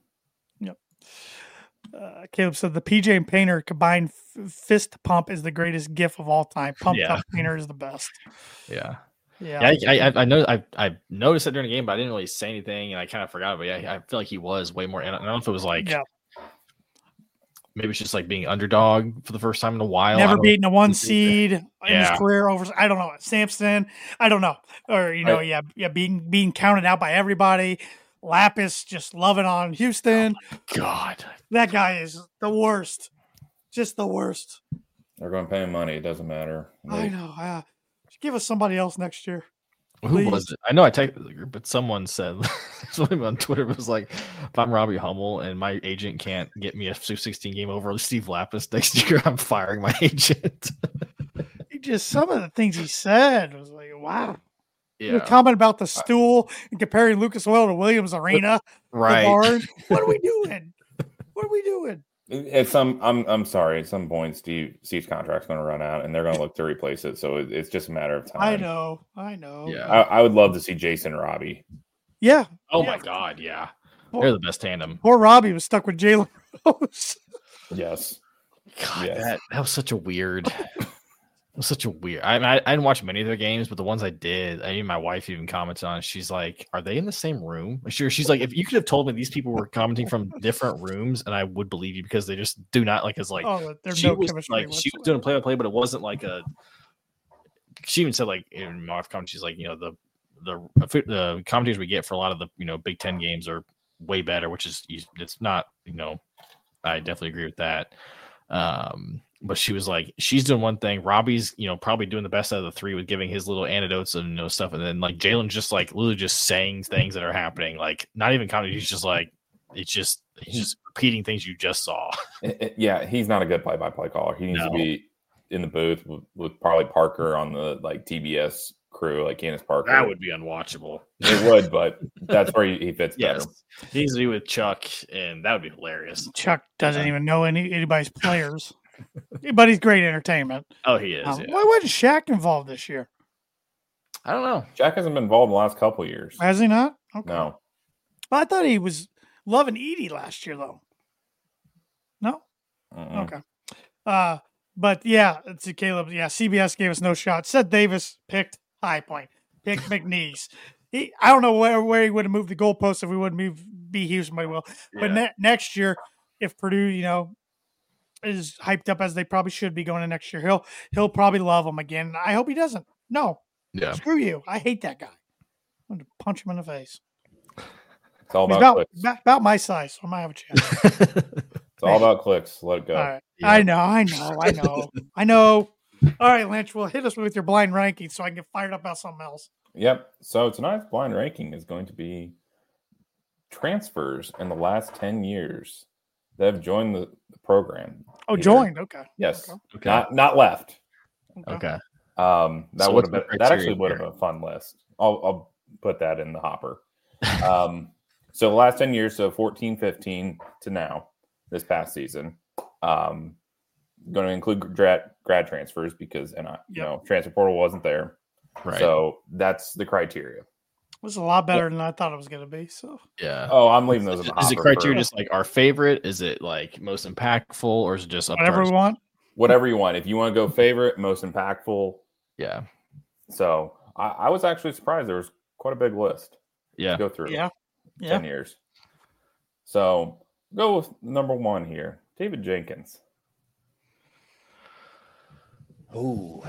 Uh, Caleb said the P J and Painter combined f- fist pump is the greatest gif of all time. Pumped Yeah. up Painter is the best. Yeah. Yeah. Yeah, I, I, I know I I noticed it during the game, but I didn't really say anything, and I kind of forgot. But yeah, I feel like he was way more. And I don't know if it was like Yeah. maybe it's just like being underdog for the first time in a while. I Never don't beaten a one know. seed in Yeah. his career over. I don't know Samson. I don't know, or you know, Right. yeah, yeah, being being counted out by everybody. Lapis just loving on Houston. God, That guy is the worst. Just the worst. They're going to pay him money. It doesn't matter. I Like, know. Uh, give us somebody else next year. who Please. was it? I know I texted the group, but someone said something on Twitter was like, if I'm Robbie Hummel and my agent can't get me a Sweet sixteen game over Steve Lapis next year, I'm firing my agent. He just some of the things he said was like, wow. The Yeah, comment about the stool and comparing Lucas Oil to Williams Arena. the right. barn. What are we doing? What are we doing? at some, I'm I'm sorry. At some point, Steve Steve's contract's going to run out, and they're going to look to replace it. So it, it's just a matter of time. I know. I know. Yeah. I, I would love to see Jason and Robbie. Yeah. Oh Yeah. my God, yeah, Poor, they're the best tandem. poor Robbie was stuck with Jalen Rose. Yes. God, Yes. that that was such a weird. It was such a weird. I, I I didn't watch many of their games, but the ones I did, I mean, my wife even commented on it. She's like, "Are they in the same room?" Sure. She's like, "If you could have told me these people were commenting from different rooms, and I would believe you because they just do not like as like." Oh, there's she no was chemistry. like she was doing play by play, but it wasn't like a. She even said like in my wife comment, she's like, you know, the the the commentators we get for a lot of the you know Big Ten games are way better, which is it's not you know, I definitely agree with that. Um, but she was like, she's doing one thing. Robbie's, you know, probably doing the best out of the three with giving his little anecdotes and you know stuff, and then like Jalen's just like literally just saying things that are happening, like not even comedy. He's just like, it's just he's just repeating things you just saw. It- it- yeah, he's not a good play-by-play caller. He needs No. to be in the booth with, with probably Parker on the like T B S crew, like Candace Parker. That would be unwatchable. it would, but that's where he, he fits Yes, better. he needs to be with Chuck, and that would be hilarious. Chuck doesn't Yeah. even know any anybody's players, but he's great entertainment. Oh, he is. Um, yeah. Why wasn't Shaq involved this year? I don't know. Jack hasn't been involved in the last couple of years. Has he not? Okay. No. I thought he was loving Edie last year, though. No. Mm-mm. Okay. Uh, but yeah, it's Caleb. Yeah, C B S gave us no shot. Seth Davis picked High Point, picked McNeese. He, I don't know where, where he would have moved the goalposts if we wouldn't move be Houston, but he will. But Yeah. ne- next year, if Purdue, you know, is hyped up as they probably should be going in next year, he'll he'll probably love him again. I hope he doesn't. No, Yeah. screw you. I hate that guy. I'm going to punch him in the face. It's all He's about, about, clicks. about about my size, so I might have a chance. It's all about clicks. Let it go. All right. Yeah. I know, I know, I know, I know. All right, Lynch, well, hit us with your blind ranking so I can get fired up about something else. Yep. So tonight's blind ranking is going to be transfers in the last ten years that have joined the, the program. Oh, Either- joined. Okay. Yes. Okay. Not not left. Okay. Um, that So would have what's been the that actually criteria would have here? been a fun list. I'll I'll put that in the hopper. Um, so the last ten years, so fourteen, fifteen to now, this past season, um, going to include grad grad transfers because and I, you Yep. know, transfer portal wasn't there. Right. So that's the criteria. This is a lot better than I thought it was going to be. So, yeah. Oh, I'm leaving those in the Is hopper. the criteria for just like our favorite? Is it like most impactful, or is it just up to whatever our- we want. whatever you want. If you want to go favorite, most impactful. Yeah. So I, I was actually surprised there was quite a big list Yeah. to go through. Yeah. Yeah. ten years. So go with number one here, David Jenkins. Oh,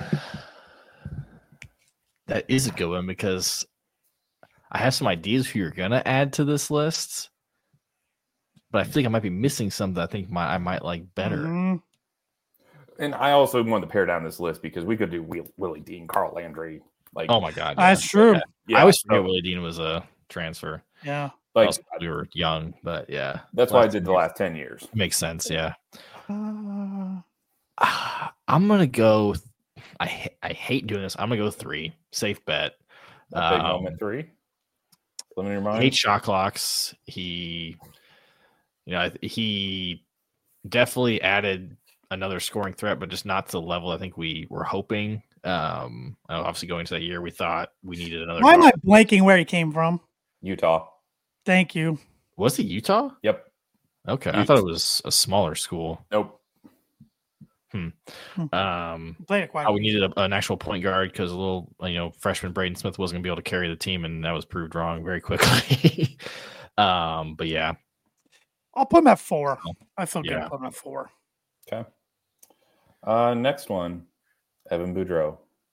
that is a good one because I have some ideas who you're gonna add to this list, but I think I might be missing something. I think my I might like better. Mhm. And I also wanted to pare down this list because we could do Will, Willie Dean, Carl Landry. Like, Oh my god, yeah. That's true. yeah, I always so, forget Willie Dean was a transfer. Yeah. like Also, we were young, but yeah, that's why I last did the year. last ten years. Makes sense. Yeah, Uh, Ah, I'm gonna go. I ha- I hate doing this. I'm gonna go three. Safe bet. That big Um, moment three. Limit your mind. Hate shot clocks. He, you know, he definitely added another scoring threat, but just not to the level I think we were hoping. Um, obviously going into that year, we thought we needed another. why am I guard. blanking where he came from? Utah. Thank you. Was he Utah? Yep. Okay, I Ute. thought it was a smaller school. Nope. hmm. Hmm. Um, Played it quite. how we needed a, an actual point guard because a little, you know, freshman Braden Smith wasn't going to be able to carry the team, and that was proved wrong very quickly. um, but yeah, I'll put him at four. I feel Yeah. good putting him at four. Okay. Uh, next one, Evan Boudreau.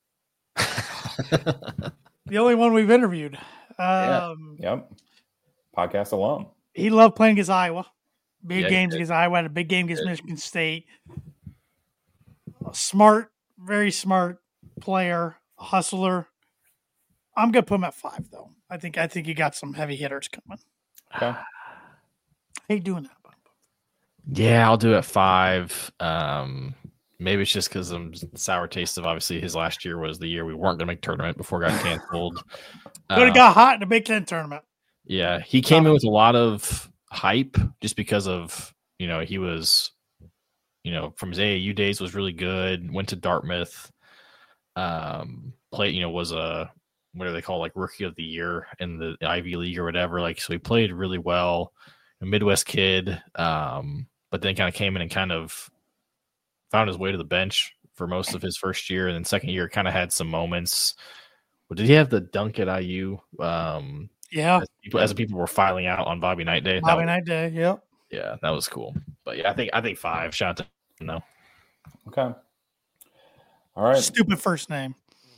The only one we've interviewed. Yeah. Um, Yep. Podcast alum. He loved playing against Iowa. Big Yeah, he games did. against Iowa. Had a big game against Did. Michigan State. Smart, very smart player, hustler. I'm gonna put him at five, though. I think I think you got some heavy hitters coming. Okay. I hate doing that. Yeah, I'll do it at five. Um, maybe it's just because I'm sour taste of obviously his last year was the year we weren't going to make tournament before it got canceled. Could have Uh, got hot in the Big Ten tournament. Yeah, he came in with a lot of hype just because of, you know, he was, you know, from his A A U days was really good. Went to Dartmouth, um, played, you know, was a what do they call it, like rookie of the year in the Ivy League or whatever. Like, so he played really well. A Midwest kid, um, but then kind of came in and kind of found his way to the bench for most of his first year, and then second year kind of had some moments. Well, did he have the dunk at I U? Um, Yeah, as people, as people were filing out on Bobby Knight Day. That Bobby was- Knight Day. Yep. Yeah, that was cool. But yeah, I think I think five. Shout out to no. Okay. All right. Stupid first name.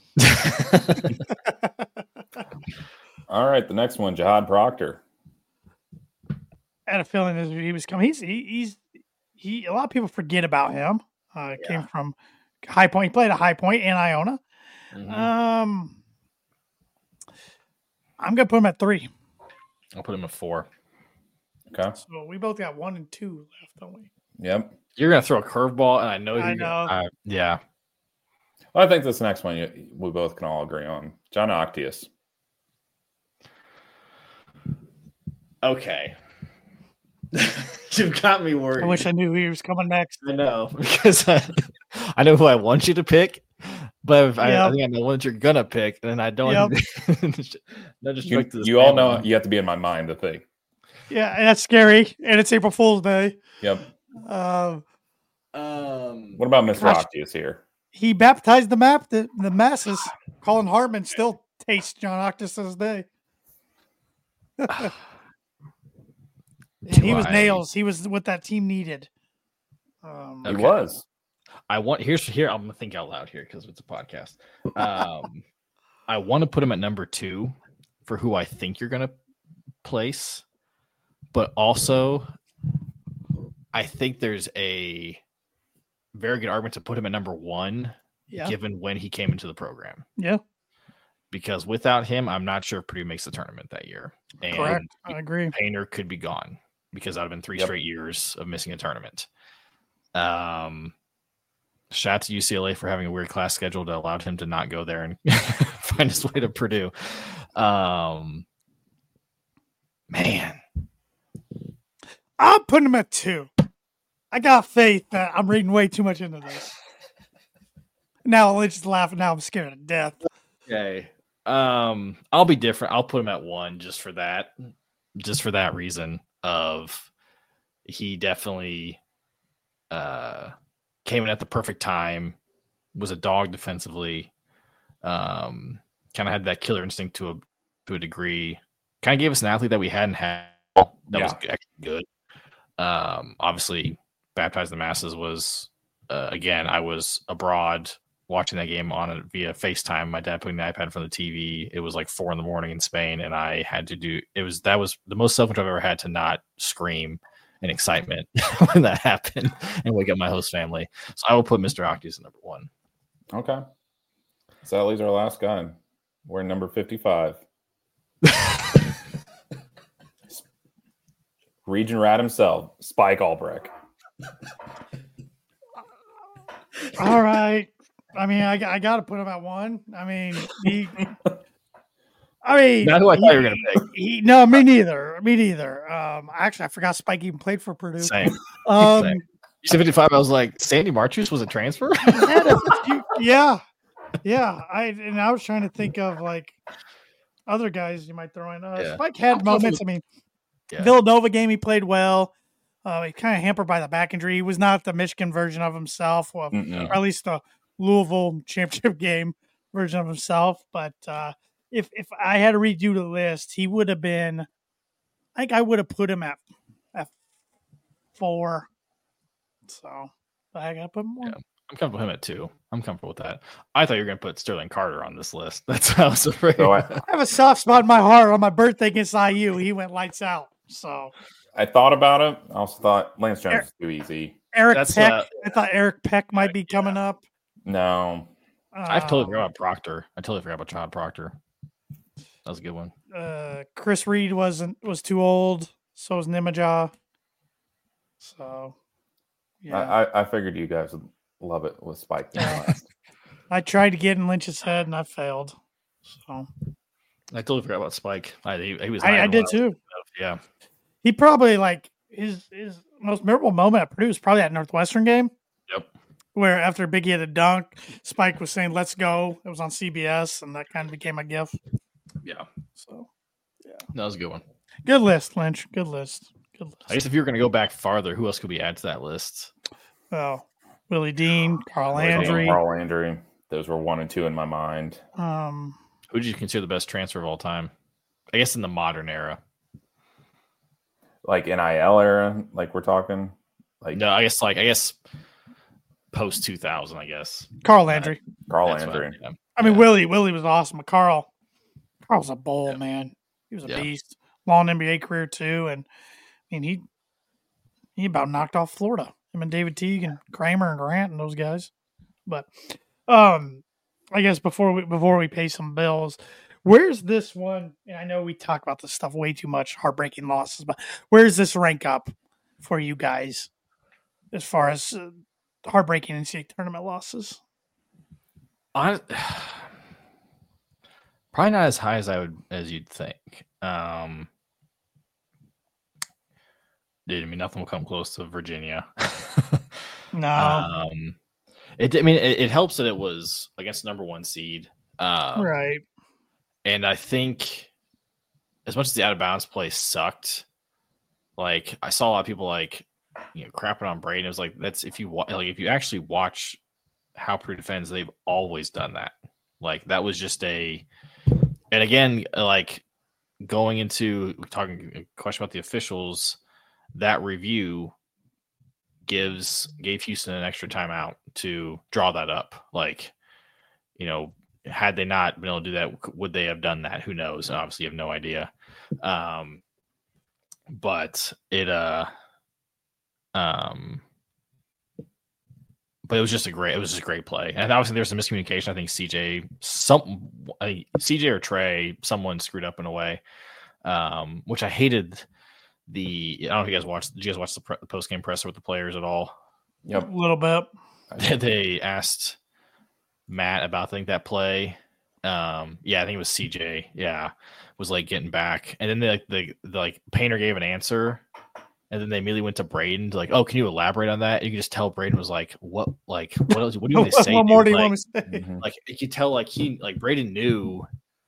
All right. The next one, Jihad Proctor. I had a feeling as he was coming. He's he, he's he. A lot of people forget about him. Uh, Came from High Point. He played at High Point and Iona. Mhm. Um, I'm gonna put him at three. I'll put him at four. Okay. So we both got one and two left, don't we? Yep. You're gonna throw a curveball, and I know you're I gonna- know. uh, yeah. Well, I think this next one you- we both can all agree on. John Octius. Okay. You've got me worried. I wish I knew he was coming next. I know because I, I know who I want you to pick, but if I, I Yep. think I know what you're gonna pick, and I don't. Yep. no disrespect You, to this you all family. know you have to be in my mind to think. Yeah, and that's scary. And it's April Fool's Day. Yep. Uh, Um, What about Mister Gosh. Octius here? he baptized the map, the, the masses. Colin Hartman still tastes John Octus's day. And he Do was I- nails. He was what that team needed. Um, He Okay. was. I want here's here. I'm gonna think out loud here because it's a podcast. Um, I want to put him at number two for who I think you're gonna place, but also I think there's a very good argument to put him at number one, yeah, given when he came into the program. yeah, Because without him, I'm not sure if Purdue makes the tournament that year, and correct. I agree. Painter could be gone because that would have been three Yep. straight years of missing a tournament. Um, shout out to U C L A for having a weird class schedule that allowed him to not go there and find his way to Purdue. Um, man, I'm putting him at two. I got faith that I'm reading way too much into this. Now let's just laugh. Now I'm scared to death. okay. Um, I'll be different. I'll put him at one just for that, just for that reason of he definitely uh came in at the perfect time, was a dog defensively, um, kind of had that killer instinct to a to a degree. Kind of gave us an athlete that we hadn't had that was Yeah. actually good. Um, obviously, baptize the masses was uh, again. I was abroad watching that game on it via FaceTime. My dad putting the iPad in front of the T V. It was like four in the morning in Spain, and I had to do. It was that was the most selfish I've ever had to not scream in excitement when that happened and wake up my host family. So I will put Mister Octius at number one. Okay. So that leaves our last guy. We're number fifty-five. Region rat himself, Spike Albrecht. All right. I mean, I, I got to put him at one. I mean, he. I mean, Not who I thought you were going to pick. he, no, me neither. Me neither. Um, actually, I forgot Spike even played for Purdue. Same. Um, Same. You said fifty-five. I was like, Sandy Marchus was a transfer? had a few- yeah, yeah. I and I was trying to think of like other guys you might throw in. Uh, Yeah. Spike had I'm moments. I mean, Yeah. Villanova game he played well. Uh, he kind of hampered by the back injury. He was not the Michigan version of himself, or, Mm-mm. or at least the Louisville championship game version of himself. But uh, if if I had to redo the list, he would have been. I think I would have put him at at four. So I got to put him more. Yeah. I'm comfortable with him at two. I'm comfortable with that. I thought you were going to put Sterling Carter on this list. That's how I was afraid. So I, I have a soft spot in my heart on my birthday against I U. He went lights out. So I thought about it. I also thought Lance Jones Eric- is too easy. Eric That's Peck. uh, I thought Eric Peck might be coming up. No. I totally Um, forgot about Proctor. I totally forgot about Chad Proctor. That was a good one. Uh, Chris Reed wasn't was too old. So was Nemaja. So yeah, I, I, I figured you guys would love it with Spike being Yeah. last. I tried to get in Lynch's head and I failed. So I totally forgot about Spike. I, he, he was. I, I high did when too. was- Yeah. He probably like his his most memorable moment at Purdue was probably that Northwestern game. Yep. Where after Biggie had a dunk, Spike was saying "Let's go." It was on C B S, and that kind of became a gif. Yeah. So That was a good one. good list, Lynch. Good list. Good list. I guess if you were going to go back farther, who else could we add to that list? Oh, Willie Dean, Carl Like, Landry. Carl Landry. Those were one and two in my mind. Um, Who did you consider the best transfer of all time? I guess in the modern era. Like N I L era, like we're talking. Like No, I guess like I guess post two thousand. I guess Carl Landry. Carl That's what I- Landry. yeah. I mean, Yeah. Willie. Willie was awesome. But Carl, Carl's a bull, Yeah. man. He was a Yeah. beast. Long N B A career too, and I mean he he about knocked off Florida. Him and David Teague and Kramer and Grant and those guys. But um, I guess before we before we pay some bills, where's this one? And I know we talk about this stuff way too much, heartbreaking losses, but where's this rank up for you guys as far as uh, heartbreaking N C double A tournament losses? I, probably not as high as I would as you'd think. Um, dude, I mean, nothing will come close to Virginia. No, um, it. I mean, it, it helps that it was against the number one seed. Um, right. And I think as much as the out of bounds play sucked, like I saw a lot of people like, you know, crapping on Braden. It was like, that's if you wa- like, if you actually watch how Purdue defends, they've always done that. Like that was just a, and again, like going into talking a question about the officials, that review gives, gave Houston an extra timeout to draw that up. Like, you know, had they not been able to do that, would they have done that? Who knows? Obviously, you have no idea. Um, but it, uh, um, but it was just a great, it was just a great play. And obviously, there's some miscommunication. I think C J, some I think C J or Trey, someone screwed up in a way, um, which I hated. The I don't know if you guys watched. Did you guys watch the, pre- the post game presser with the players at all? Yep. A little bit. They asked Matt about I think that play. Um, yeah, I think it was C J. Yeah, was like getting back, and then they, like the, the like Painter gave an answer, and then they immediately went to Braden to like, oh, can you elaborate on that? And you can just tell Braden was like, what, like, what else? What do you want me to say? What more do dude? you Like, want me to say? Mhm. like you could tell, like he, like Braden knew,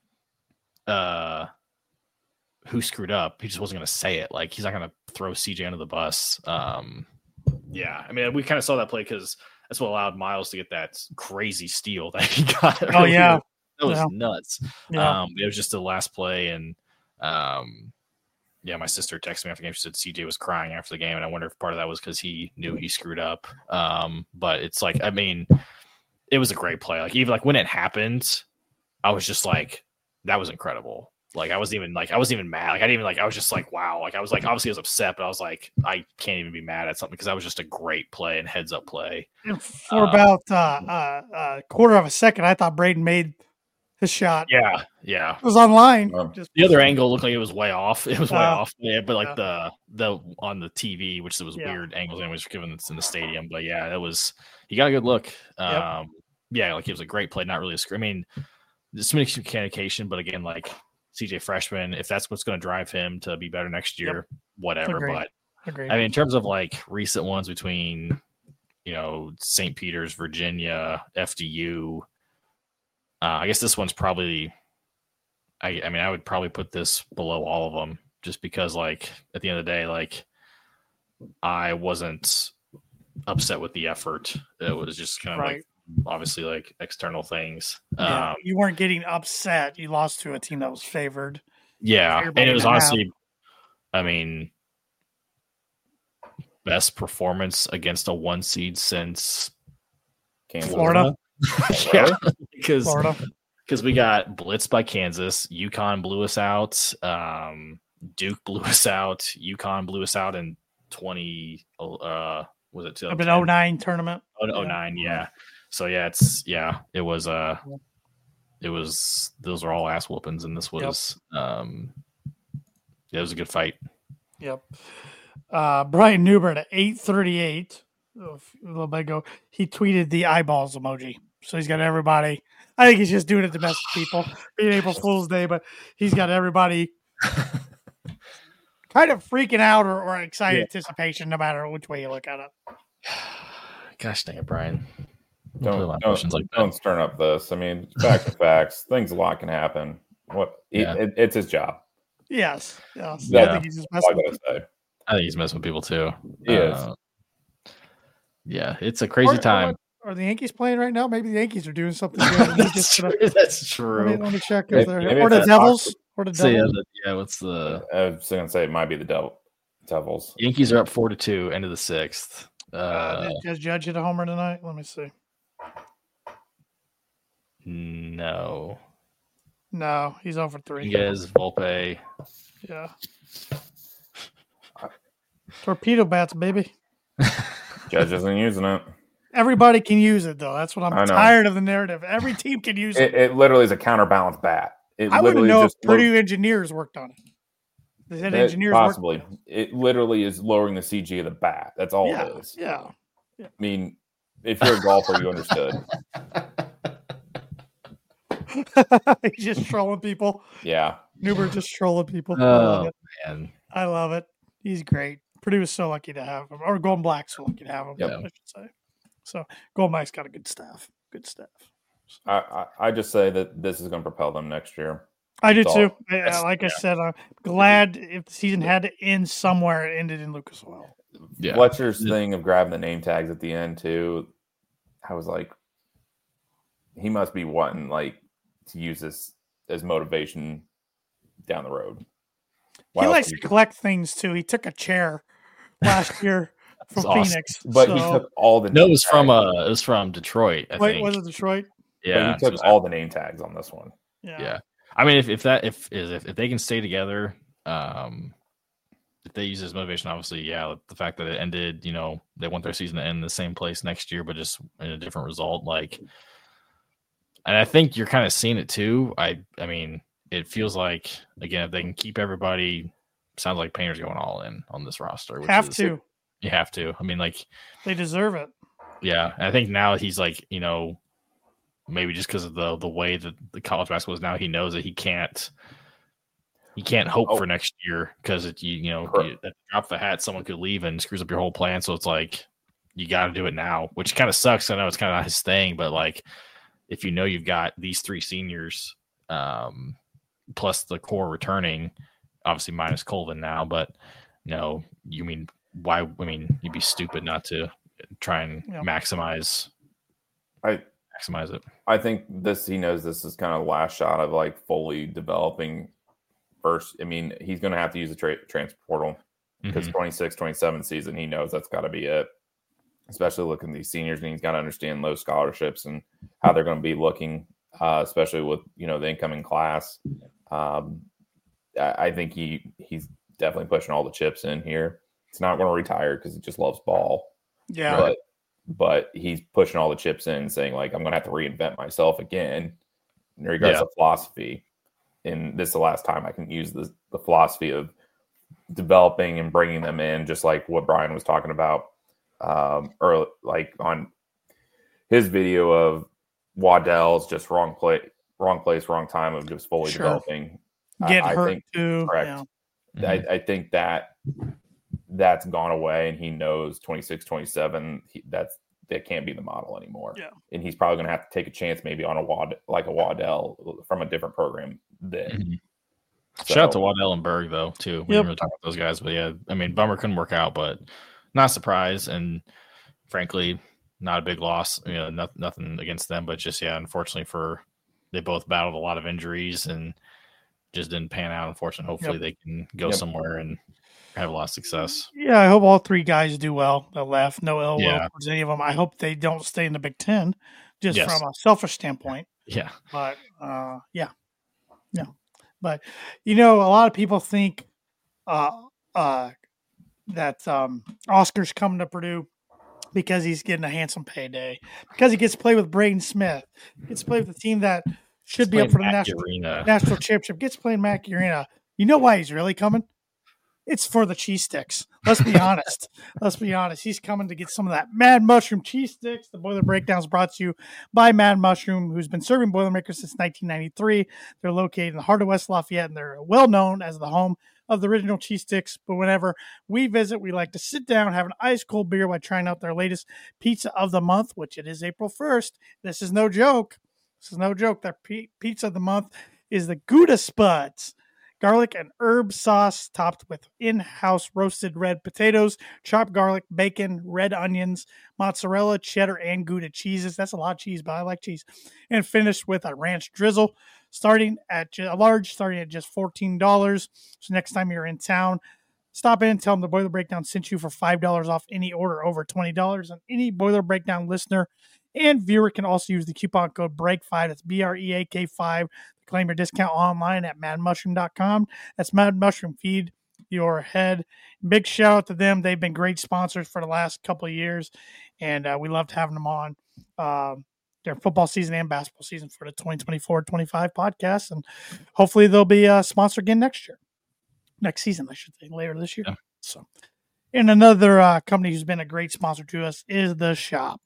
uh, who screwed up. He just wasn't going to say it. Like he's not going to throw C J under the bus. Um, yeah, I mean, we kind of saw that play because that's what allowed Miles to get that crazy steal that he got. Oh, yeah. That was Yeah. nuts. Yeah. Um, it was just the last play, and um, yeah, my sister texted me after the game. She said C J was crying after the game, and I wonder if part of that was because he knew he screwed up. Um, but it's like, I mean, it was a great play. Like even like when it happened, I was just like, that was incredible. Like I wasn't even like I wasn't even mad. Like I didn't even like I was just like wow. Like I was like obviously I was upset, but I was like I can't even be mad at something because that was just a great play and heads up play. And for Uh, about uh, uh, a quarter of a second, I thought Braden made his shot. Yeah, yeah. It was online. Um, Just The other angle looked like it was way off. It was way Uh, off. Yeah, but like yeah. the the on the T V, which was Yeah. weird angles anyways, given it's in the stadium. But yeah, that was he got a good look. Yep. Um, yeah, like it was a great play. Not really a screen. I mean, there's miscommunication, but again, like C J freshman, if that's what's going to drive him to be better next year, whatever. Agreed. But agreed. I mean, in terms of like recent ones between, you know, Saint Peter's, Virginia, F D U, uh, I guess this one's probably, I, I mean, I would probably put this below all of them just because, like, at the end of the day, like, I wasn't upset with the effort. It was just kind of Right. like obviously like external things. Yeah, Um, you weren't getting upset. You lost to a team that was favored. yeah, Everybody and it was to have. honestly, I mean, best performance against a one seed since Kansas. Florida. yeah, because Florida. because we got blitzed by Kansas. UConn blew us out. Um, Duke blew us out. UConn blew us out in twenty. Uh, was it I've been oh nine tournament. Oh, oh nine, yeah. So yeah, it's yeah, it was uh it was those are all ass whoopings, and this was yep. um yeah, it was a good fight. Yep. Uh Brian Newbert at eight thirty-eight a little bit ago, he tweeted the eyeballs emoji. So he's got everybody. I think he's just doing it to mess with people. Being April Fool's Day, but he's got everybody kind of freaking out or, or excited yeah. anticipation, no matter which way you look at it. Gosh dang it, Brian. Don't, don't, like don't stern up this. I mean, facts are facts. Things a lot can happen. What yeah. it, it, it's his job. Yes. Yes. Yeah. I think he's just messing with say. I think he's messing with people too. He uh, is. Yeah, it's a crazy are, time. Are, are the Yankees playing right now? Maybe the Yankees are doing something good. That's, true. Gonna, That's true. Let me, let me check if they're or the Devils. Awesome. Or the so Devils. Yeah, yeah, what's the I was gonna say it might be the Devil Devils. Yankees are up four to two, end of the sixth. Uh, uh does Judge hit a homer tonight? Let me see. No. No, he's over three. He is Volpe. Yeah. Torpedo bats, baby. Judge isn't using it. Everybody can use it, though. That's what I'm tired of the narrative. Every team can use it. It, it literally is a counterbalance bat. It I wouldn't know if Purdue low- engineers worked on it. They said it, engineers possibly. Worked- it literally is lowering the C G of the bat. That's all yeah, it is. Yeah. yeah. I mean, if you're a golfer, you understood. He's just trolling people. Yeah. Newbert just trolling people. Oh, I love it. man. I love it. He's great. Purdue is so lucky to have him. Or Golden Black's so lucky to have him, yep. I should say. So Golden Black's got a good staff. Good staff. I, I, I just say that this is going to propel them next year. I do That's too. all. I, like I said, I'm glad if the season had to end somewhere, it ended in Lucas Oil. Yeah. Fletcher's thing of grabbing the name tags at the end too, I was like, he must be wanting like to use this as motivation down the road. Why he likes to collect things too. He took a chair last year from awesome. Phoenix, but so. he took all the. No, it was tags. from uh, it was from Detroit. I Wait, think. was it Detroit? Yeah, but he took so all the name tags on this one. Yeah. yeah. I mean, if, if that if is if, if they can stay together, um, if they use this motivation, obviously, yeah, the fact that it ended, you know, they want their season to end in the same place next year, but just in a different result, like. And I think you're kind of seeing it too. I I mean, it feels like again, if they can keep everybody, sounds like Painter's going all in on this roster. Which have is, to. You have to. I mean, like they deserve it. Yeah, and I think now he's like, you know. Maybe just because of the the way that the college basketball is now, he knows that he can't he can't hope oh. for next year because it you you know you, drop the hat, someone could leave and screws up your whole plan. So it's like you got to do it now, which kind of sucks. I know it's kind of not his thing, but like if you know you've got these three seniors, um, plus the core returning, obviously minus Colvin now, but you know you mean why? I mean you'd be stupid not to try and yeah. maximize. I. Maximize it. I think this he knows this is kind of the last shot of like fully developing first. I mean, he's going to have to use the tra- transfer portal because mm-hmm. twenty-six twenty-seven season, he knows that's got to be it. Especially looking at these seniors, and he's got to understand low scholarships and how they're going to be looking, uh, especially with you know the incoming class. Um, I, I think he he's definitely pushing all the chips in here. He's not going to retire because he just loves ball. Yeah, but. But he's pushing all the chips in, saying like, "I'm going to have to reinvent myself again in regards yeah. to philosophy." And this is the last time I can use the the philosophy of developing and bringing them in, just like what Brian was talking about, um, or like on his video of Waddell's just wrong play, wrong place, wrong time of just fully sure. developing. Get I, hurt I think, too. Correct. Yeah. I, I think that. That's gone away, and he knows twenty-six twenty-seven he, that's that can't be the model anymore. Yeah. And he's probably going to have to take a chance maybe on a Wad like a Waddell from a different program then. Mm-hmm. So, shout out to Waddell and Berg though too. We yep. didn't really talk about those guys, but yeah, I mean Bummer couldn't work out, but not surprised, and frankly, not a big loss. You know, not, nothing against them, but just yeah, unfortunately for they both battled a lot of injuries and just didn't pan out. Unfortunately, hopefully yep. they can go yep. somewhere and have a lot of success. Yeah, I hope all three guys do well that left. No ill will Yeah. towards any of them. I hope they don't stay in the Big Ten, just Yes. from a selfish standpoint. Yeah. But uh, yeah, yeah. But you know, a lot of people think uh, uh, that um, Oscar's coming to Purdue because he's getting a handsome payday, because he gets to play with Braden Smith, he gets to play with the team that should He's be up for the playing national Arena. national championship. Gets to play in Mackey Arena. You know why he's really coming? It's for the cheese sticks. Let's be honest. Let's be honest. He's coming to get some of that Mad Mushroom cheese sticks. The Boiler Breakdown is brought to you by Mad Mushroom, who's been serving Boilermakers since nineteen ninety-three. They're located in the heart of West Lafayette, and they're well known as the home of the original cheese sticks. But whenever we visit, we like to sit down, have an ice cold beer while trying out their latest pizza of the month, which it is April first. This is no joke. This is no joke. Their p- pizza of the month is the Gouda Spuds. Garlic and herb sauce topped with in-house roasted red potatoes, chopped garlic, bacon, red onions, mozzarella, cheddar, and Gouda cheeses. That's a lot of cheese, but I like cheese. And finished with a ranch drizzle, starting at a large, starting at just fourteen dollars. So next time you're in town, stop in and tell them the Boiler Breakdown sent you for five dollars off any order over twenty dollars. And any Boiler Breakdown listener and viewer can also use the coupon code break five. That's B R E A K five. Claim your discount online at mad mushroom dot com. That's Mad Mushroom. Feed your head. Big shout out to them. They've been great sponsors for the last couple of years, and uh, we loved having them on um, their football season and basketball season for the twenty twenty-four twenty-five podcast. And hopefully they'll be a sponsor again next year. Next season, I should say, later this year. Yeah. So, and another uh, company who's been a great sponsor to us is The Shop.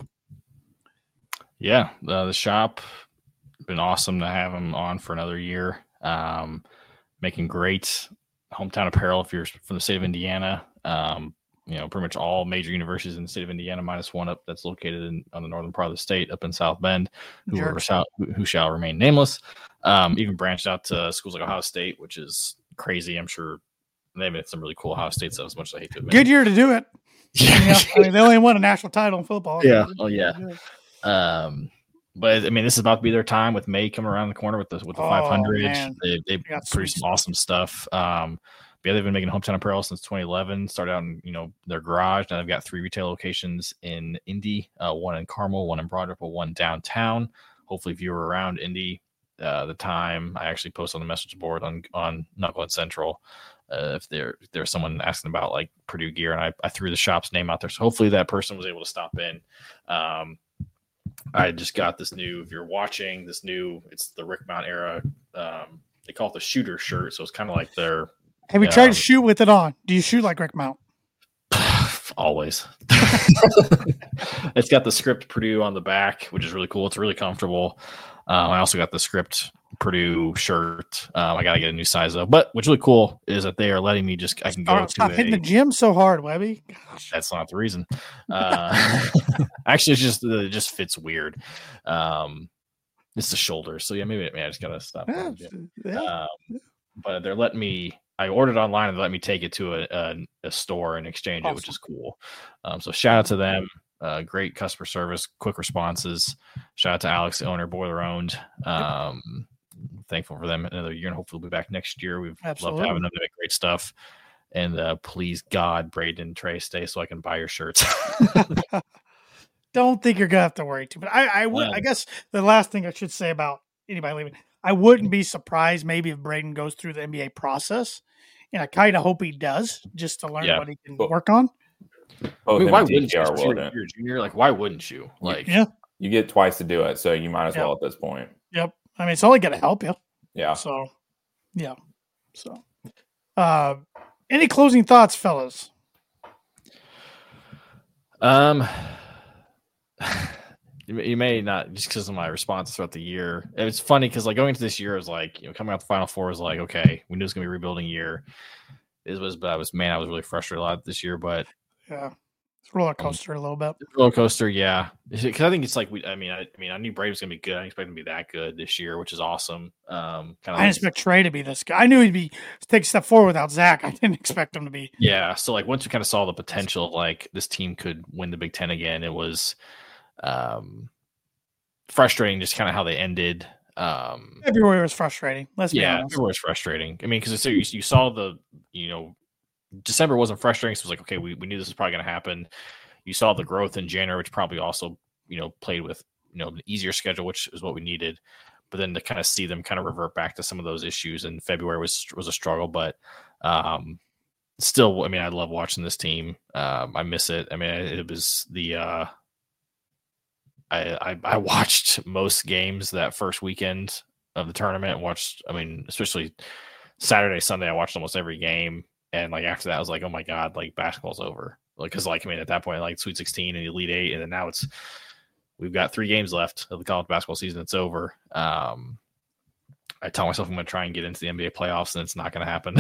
Yeah, uh, The Shop. Been awesome to have him on for another year. Um, making great hometown apparel if you're from the state of Indiana. Um, you know, pretty much all major universities in the state of Indiana, minus one up that's located in on the northern part of the state, up in South Bend, who, are, shall, who shall remain nameless. Um, even branched out to schools like Ohio State, which is crazy. I'm sure they've made some really cool Ohio State stuff, as much as I hate to admit. Good year to do it. Yeah, I mean, they only won a national title in football. Yeah. Oh, yeah. Um, But I mean, this is about to be their time with May coming around the corner with the with the oh, five hundred. Man. They they produced some awesome stuff. Um, but yeah, they've been making hometown apparel since twenty eleven. Started out in you know their garage. Now they've got three retail locations in Indy, uh, one in Carmel, one in Broad Ripple, one downtown. Hopefully, if you were around Indy, uh, the time I actually posted on the message board on on Knucklehead Central. Uh, if there if there's someone asking about like Purdue gear, and I, I threw the shop's name out there, so hopefully that person was able to stop in. Um, I just got this new, if you're watching this new, it's the Rick Mount era. Um, they call it the shooter shirt. So it's kind of like their. Have you um, tried to shoot with it on? Do you shoot like Rick Mount? Always. It's got the script Purdue on the back, which is really cool. It's really comfortable. Um, I also got the script Purdue shirt. Um, I got to get a new size though. But what's really cool is that they are letting me just, I can go stop, to stop a, hitting the gym so hard, Webby. Gosh. That's not the reason. Uh, actually, it's just, it just fits weird. Um, it's the shoulder. So yeah, maybe, maybe I just got to stop. Yeah, yeah. Um, but they're letting me, I ordered online and they let me take it to a, a, a store and exchange awesome. It, which is cool. Um, so shout out to them. Uh, great customer service, quick responses. Shout out to Alex, the owner, Boiler owned. Um, thankful for them another year, and hopefully we'll be back next year. We've Absolutely. Loved having them. They make great stuff. And uh, please, God, Braden and Trey, stay so I can buy your shirts. Don't think you're gonna have to worry too. But I, I would. Yeah. I guess the last thing I should say about anybody leaving, I wouldn't be surprised maybe if Braden goes through the N B A process, and I kind of hope he does, just to learn yeah. what he can but, work on. I mean, why wouldn't you? You're, you're junior. Like, why wouldn't you? Like, yeah, you get twice to do it, so you might as yep. well at this point. Yep. I mean, it's only going to help you. Yeah. So, yeah. So, uh, any closing thoughts, fellas? Um, you, you may not, just because of my response throughout the year. It's funny because, like, going into this year, I was like, you know, coming out the Final Four is like, okay, we knew it was going to be a rebuilding year. It was, but I was, man, I was really frustrated a lot this year, but yeah, roller coaster a little bit. Roller coaster, yeah. Because I think it's like we. I mean, I, I mean, I knew Brady was gonna be good. I didn't expect him to be that good this year, which is awesome. Um, kind of. I didn't expect Trey to be this guy. I knew he'd be take a step forward without Zach. I didn't expect him to be. Yeah. So like once we kind of saw the potential, like this team could win the Big Ten again, it was um, frustrating just kind of how they ended. Um, February was frustrating. Let's be yeah, honest. February was frustrating. I mean, because you, you saw the, you know, December wasn't frustrating. So it was like, okay, we, we knew this was probably going to happen. You saw the growth in January, which probably also, you know, played with, you know, an easier schedule, which is what we needed. But then to kind of see them kind of revert back to some of those issues, and February was was a struggle. But um, still, I mean, I love watching this team. Um, I miss it. I mean, it was the uh, I, I I watched most games that first weekend of the tournament. Watched, I mean, especially Saturday, Sunday, I watched almost every game. And like after that, I was like, oh my god, like basketball's over. Like, because like I mean, at that point, like Sweet sixteen and Elite Eight, and then now it's we've got three games left of the college basketball season. It's over. Um, I tell myself I'm going to try and get into the N B A playoffs, and it's not going to happen.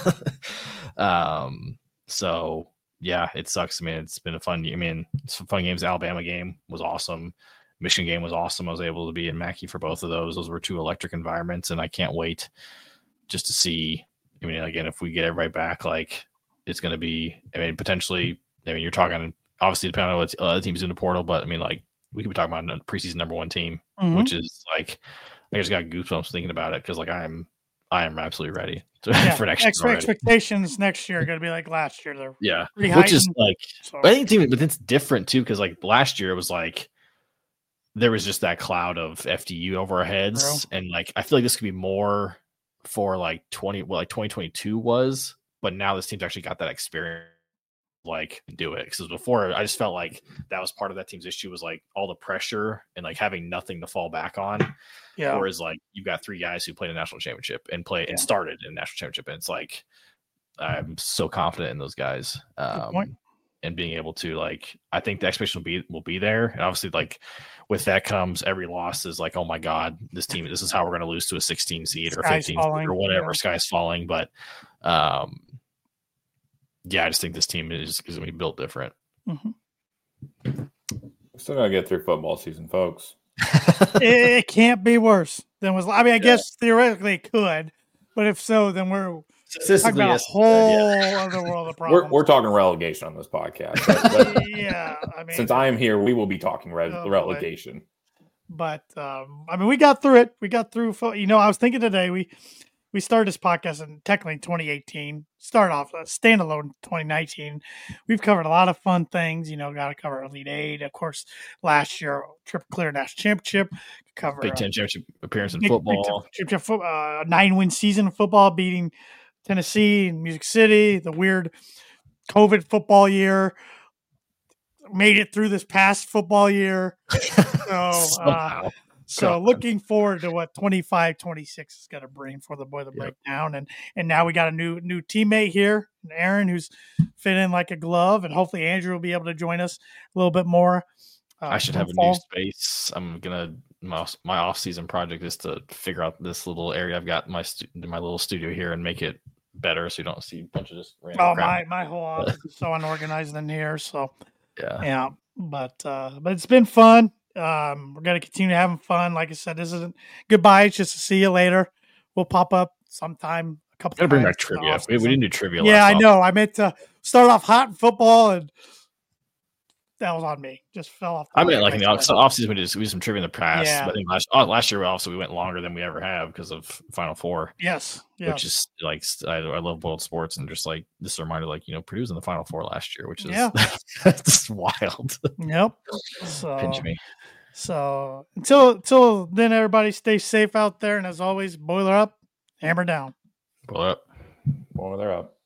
um, so yeah, it sucks. I mean, it's been a fun. I mean, it's fun games. The Alabama game was awesome. Michigan game was awesome. I was able to be in Mackey for both of those. Those were two electric environments, and I can't wait just to see. I mean, again, if we get everybody back, like it's going to be, I mean, potentially, I mean, you're talking, obviously, depending on what other teams in the portal, but I mean, like, we could be talking about a preseason number one team, mm-hmm. which is like, I just got goosebumps thinking about it because, like, I am, I am absolutely ready to, yeah, for next ex- year. Expectations next year are going to be like last year. They're yeah, which heightened. Is like, so. I think, too, but it's different too because, like, last year it was like, there was just that cloud of F D U over our heads, True. And like, I feel like this could be more for like twenty, well, like twenty twenty-two was, but now this team's actually got that experience, like do it. Because before, I just felt like that was part of that team's issue was like all the pressure and like having nothing to fall back on. Yeah. Whereas like you've got three guys who played a national championship and play yeah. and started in a national championship, and it's like I'm so confident in those guys. Um, and being able to like, I think the expectation will be will be there, and obviously like with that comes every loss is like, oh my god, this team, this is how we're going to lose to a sixteen seed or fifteen seed or whatever. Yeah. Sky's falling, but um, yeah, I just think this team is, is going to be built different. Mm-hmm. Still got to get through football season, folks. it, it can't be worse than was. I mean, I yeah. guess theoretically it could, but if so, then we're. Talking about yes, a whole yeah. other world of problems. We're, we're talking relegation on this podcast. But, but yeah, I mean, since I am here, we will be talking re- oh, relegation. But um, I mean, we got through it. We got through. You know, I was thinking today we we started this podcast in technically twenty eighteen. Started off a standalone twenty nineteen. We've covered a lot of fun things. You know, got to cover Elite Eight, of course. Last year, Triple Clear National Championship. Cover Big Ten uh, championship appearance in Big, football. Big Ten, uh, nine win season in football, beating Tennessee and Music City, the weird COVID football year, made it through this past football year. So, uh, so looking forward to what twenty-five twenty-six is going to bring for the Boiler yep. Breakdown. And, and now we got a new, new teammate here, Aaron, who's fit in like a glove, and hopefully Andrew will be able to join us a little bit more. Uh, I should have fall. a new space. I'm going to, my, my off season project is to figure out this little area I've got my, stu- my little studio here and make it better so you don't see a bunch of just random oh crap. my my whole office is so unorganized in here, so yeah yeah but uh but it's been fun. Um we're gonna continue having fun. Like I said, this isn't goodbye, it's just to see you later. We'll pop up sometime a couple gotta times. Bring back trivia. We, we didn't do trivia yeah last I know I meant to start off hot in football, and that was on me. Just fell off. I mean, like in the off, off season, we did, we did some trivia in the past. Yeah. But I think last, oh, last year, also, we went longer than we ever have because of Final Four. Yes. yes. Which is like, I, I love boiled sports, and just like this reminder, like, you know, Purdue's in the Final Four last year, which is yeah. just wild. Yep. So, pinch me. So until, until then, everybody stay safe out there. And as always, boiler up, hammer down. Boiler up. Boiler up.